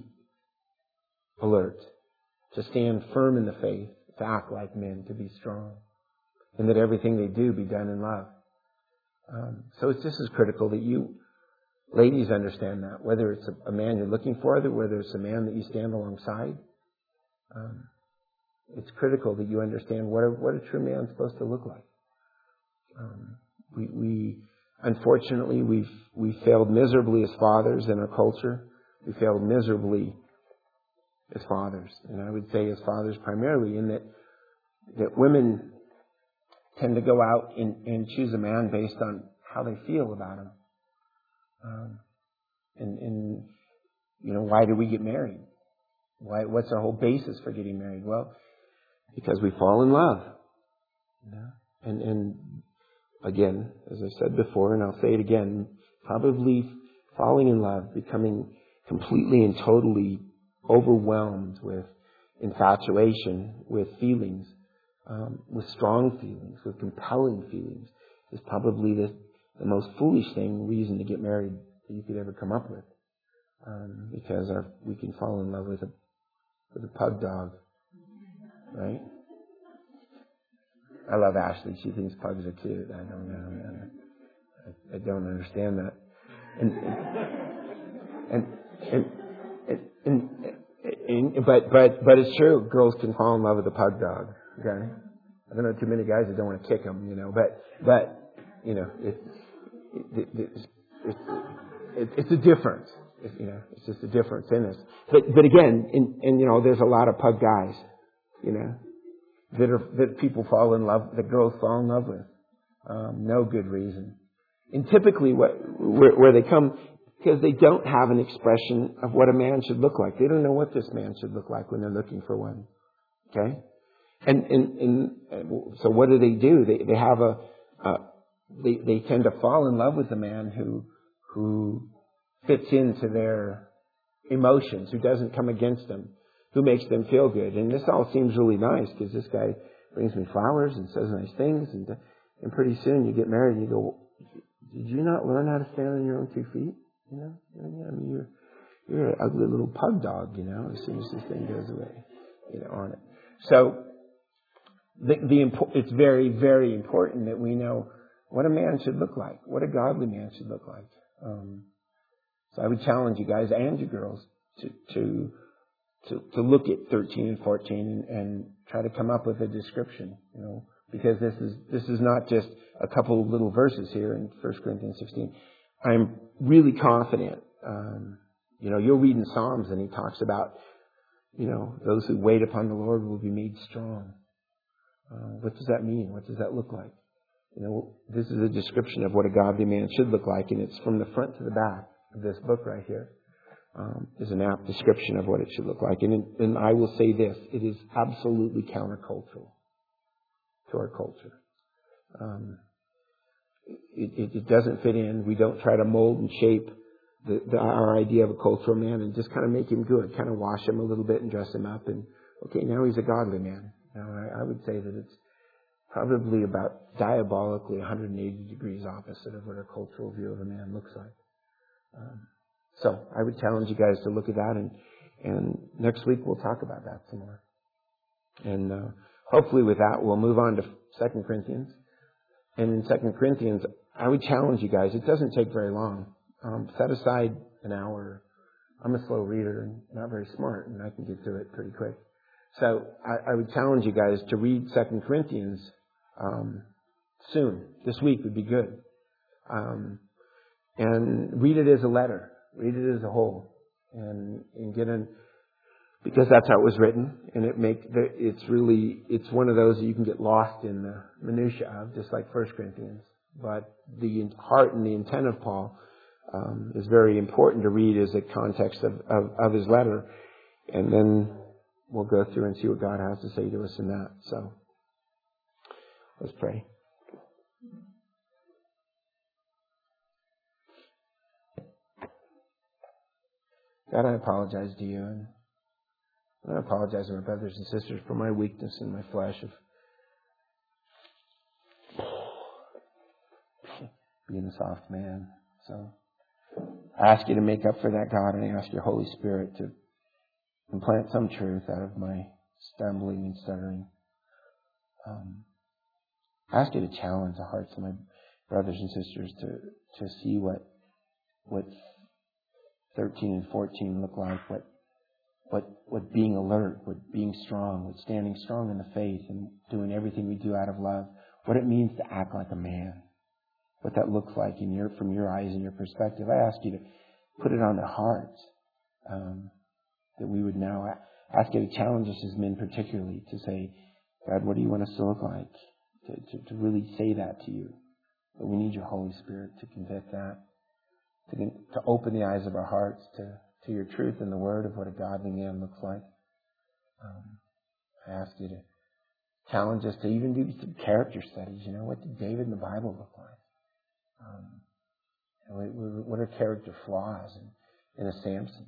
alert, to stand firm in the faith, to act like men, to be strong, and that everything they do be done in love. Um, so it's just as critical that you ladies understand that, whether it's a, a man you're looking for, whether it's a man that you stand alongside. Um, it's critical that you understand what a, what a true man is supposed to look like. Um, we, we unfortunately we've we failed miserably as fathers in our culture. We failed miserably as fathers, and I would say as fathers primarily in that that women tend to go out and, and choose a man based on how they feel about him. Um, and, and you know, why do we get married? Why? What's our whole basis for getting married? Well, because we fall in love. You know? And and again, as I said before, and I'll say it again, probably falling in love, becoming completely and totally overwhelmed with infatuation, with feelings, um, with strong feelings, with compelling feelings, is probably the, the most foolish thing, reason to get married that you could ever come up with. Um, because our, we can fall in love with a with a pug dog, right? I love Ashley. She thinks pugs are cute. I don't know, man. I, I don't understand that. And and and and, and, and, and but but but it's true. Girls can fall in love with a pug dog. Okay, I don't know too many guys that don't want to kick them, you know. But but you know, it, it, it, it's it's it, it's a difference. It's, you know, it's just a difference in us. But but again, in, and you know, there's a lot of pug guys, you know, that are that people fall in love, that girls fall in love with, um, no good reason. And typically, what where, where they come, because they don't have an expression of what a man should look like. They don't know what this man should look like when they're looking for one. Okay, and and, and so what do they do? They they have a uh, they they tend to fall in love with a man who who fits into their emotions, who doesn't come against them, who makes them feel good. And this all seems really nice because this guy brings me flowers and says nice things, and and pretty soon you get married and you go, did you not learn how to stand on your own two feet? You know, I mean, you're you're an ugly little pug dog. You know, as soon as this thing goes away, you know, on it. So the the it's very very important that we know what a man should look like, what a godly man should look like. Um, so I would challenge you guys and you girls to to to, to look at thirteen and fourteen and, and try to come up with a description. You know, because this is this is not just a couple of little verses here in First Corinthians sixteen. I'm really confident. Um, you know, you'll read in Psalms and he talks about, you know, those who wait upon the Lord will be made strong. Uh, what does that mean? What does that look like? You know, this is a description of what a godly man should look like, and it's from the front to the back of this book right here. Um, is an apt description of what it should look like. And, and I will say this, it is absolutely countercultural to our culture. Um, it, it, it doesn't fit in. We don't try to mold and shape the, the, our idea of a cultural man and just kind of make him good, kind of wash him a little bit and dress him up. And, okay, now he's a godly man. Now, I, I would say that it's probably about diabolically one hundred eighty degrees opposite of what our cultural view of a man looks like. Um, So I would challenge you guys to look at that, and and next week we'll talk about that some more. And uh, hopefully with that we'll move on to Second Corinthians. And in Second Corinthians, I would challenge you guys. It doesn't take very long. Um, set aside an hour. I'm a slow reader and not very smart, and I can get through it pretty quick. So I, I would challenge you guys to read Second Corinthians, um, soon. This week would be good. Um, and read it as a letter. Read it as a whole. And, and get an, because that's how it was written. And it make, it's really, it's one of those that you can get lost in the minutiae of, just like First Corinthians. But the heart and the intent of Paul um, is very important to read as a context of, of, of his letter. And then we'll go through and see what God has to say to us in that. So let's pray. God, I apologize to you, and I apologize to my brothers and sisters for my weakness in my flesh of being a soft man. So I ask you to make up for that, God, and I ask your Holy Spirit to implant some truth out of my stumbling and stuttering. Um, I ask you to challenge the hearts of my brothers and sisters to, to see what what thirteen and fourteen look like, what what what being alert, what being strong, what standing strong in the faith and doing everything we do out of love, what it means to act like a man, what that looks like in your from your eyes and your perspective. I ask you to put it on their hearts, um, that we would now ask you to challenge us as men particularly to say, God, what do you want us to look like? To, to, to really say that to you. But we need your Holy Spirit to convict that, to, to open the eyes of our hearts to, to your truth in the Word of what a godly man looks like. Um, I ask you to challenge us to even do some character studies. You know, what did David in the Bible look like? Um, what are character flaws in, in a Samson?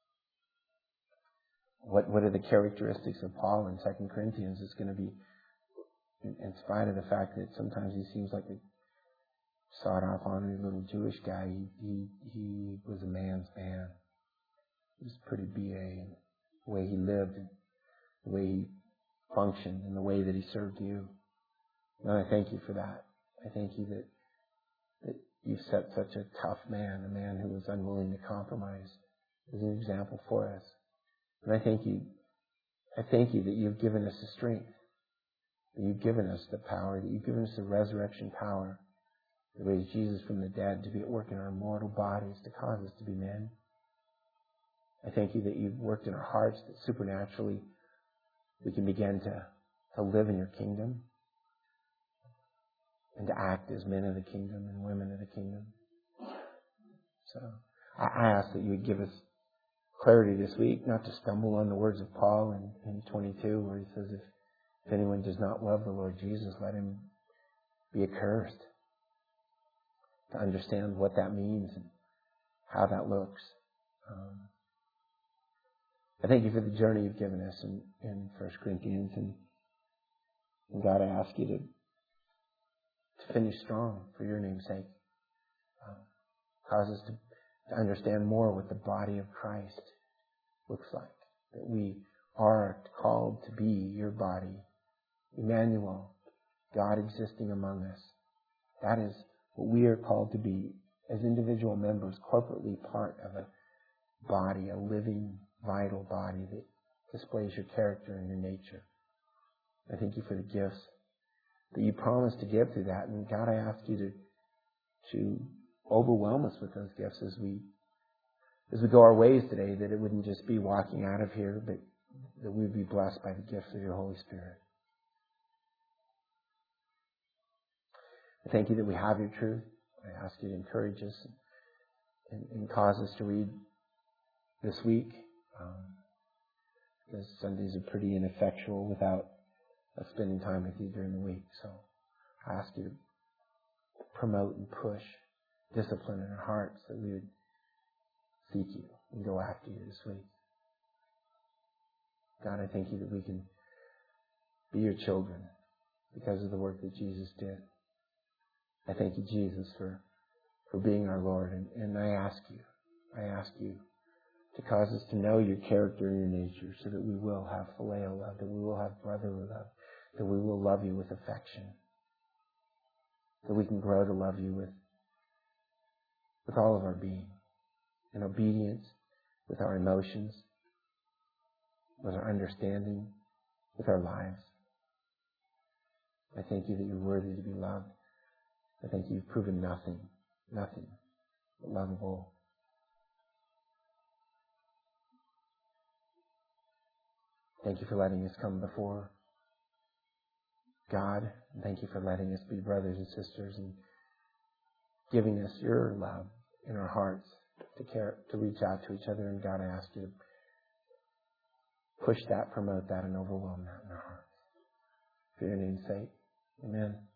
What what are the characteristics of Paul in Second Corinthians? It's going to be, in, in spite of the fact that sometimes he seems like a sawed-off, ornery little Jewish guy, he, he he was a man's man. He was pretty B A in the way he lived, and the way he functioned, and the way that he served you. And I thank you for that. I thank you that that you've set such a tough man, a man who was unwilling to compromise, as an example for us. And I thank you, I thank you that you've given us the strength, that you've given us the power, that you've given us the resurrection power to raise Jesus from the dead, to be at work in our mortal bodies, to cause us to be men. I thank you that you've worked in our hearts, that supernaturally we can begin to, to live in your kingdom and to act as men of the kingdom and women of the kingdom. So I ask that you would give us clarity this week, not to stumble on the words of Paul in, in twenty-two, where he says, if, if anyone does not love the Lord Jesus, let him be accursed. To understand what that means and how that looks. Um, I thank you for the journey you've given us in, in First Corinthians, and, and God, I ask you to, to finish strong for your name's sake. Um, cause us to, to understand more what the body of Christ looks like. That we are called to be your body. Emmanuel, God existing among us. That is what we are called to be as individual members, corporately part of a body, a living, vital body that displays your character and your nature. I thank you for the gifts that you promised to give through that. And God, I ask you to, to overwhelm us with those gifts as we as we go our ways today, that it wouldn't just be walking out of here, but that we would be blessed by the gifts of your Holy Spirit. I thank you that we have your truth. I ask you to encourage us and, and cause us to read this week. Um, because Sundays are pretty ineffectual without us spending time with you during the week. So I ask you to promote and push discipline in our hearts, that we would seek you and go after you this week. God, I thank you that we can be your children because of the work that Jesus did. I thank you, Jesus, for, for being our Lord. And, and I ask you, I ask you to cause us to know your character and your nature, so that we will have phileo love, that we will have brotherly love, that we will love you with affection, that we can grow to love you with, with all of our being, in obedience, with our emotions, with our understanding, with our lives. I thank you that you're worthy to be loved. I think you've proven nothing, nothing but lovable. Thank you for letting us come before God. Thank you for letting us be brothers and sisters and giving us your love in our hearts to care, to reach out to each other. And God, I ask you to push that, promote that, and overwhelm that in our hearts. For your name's sake, amen.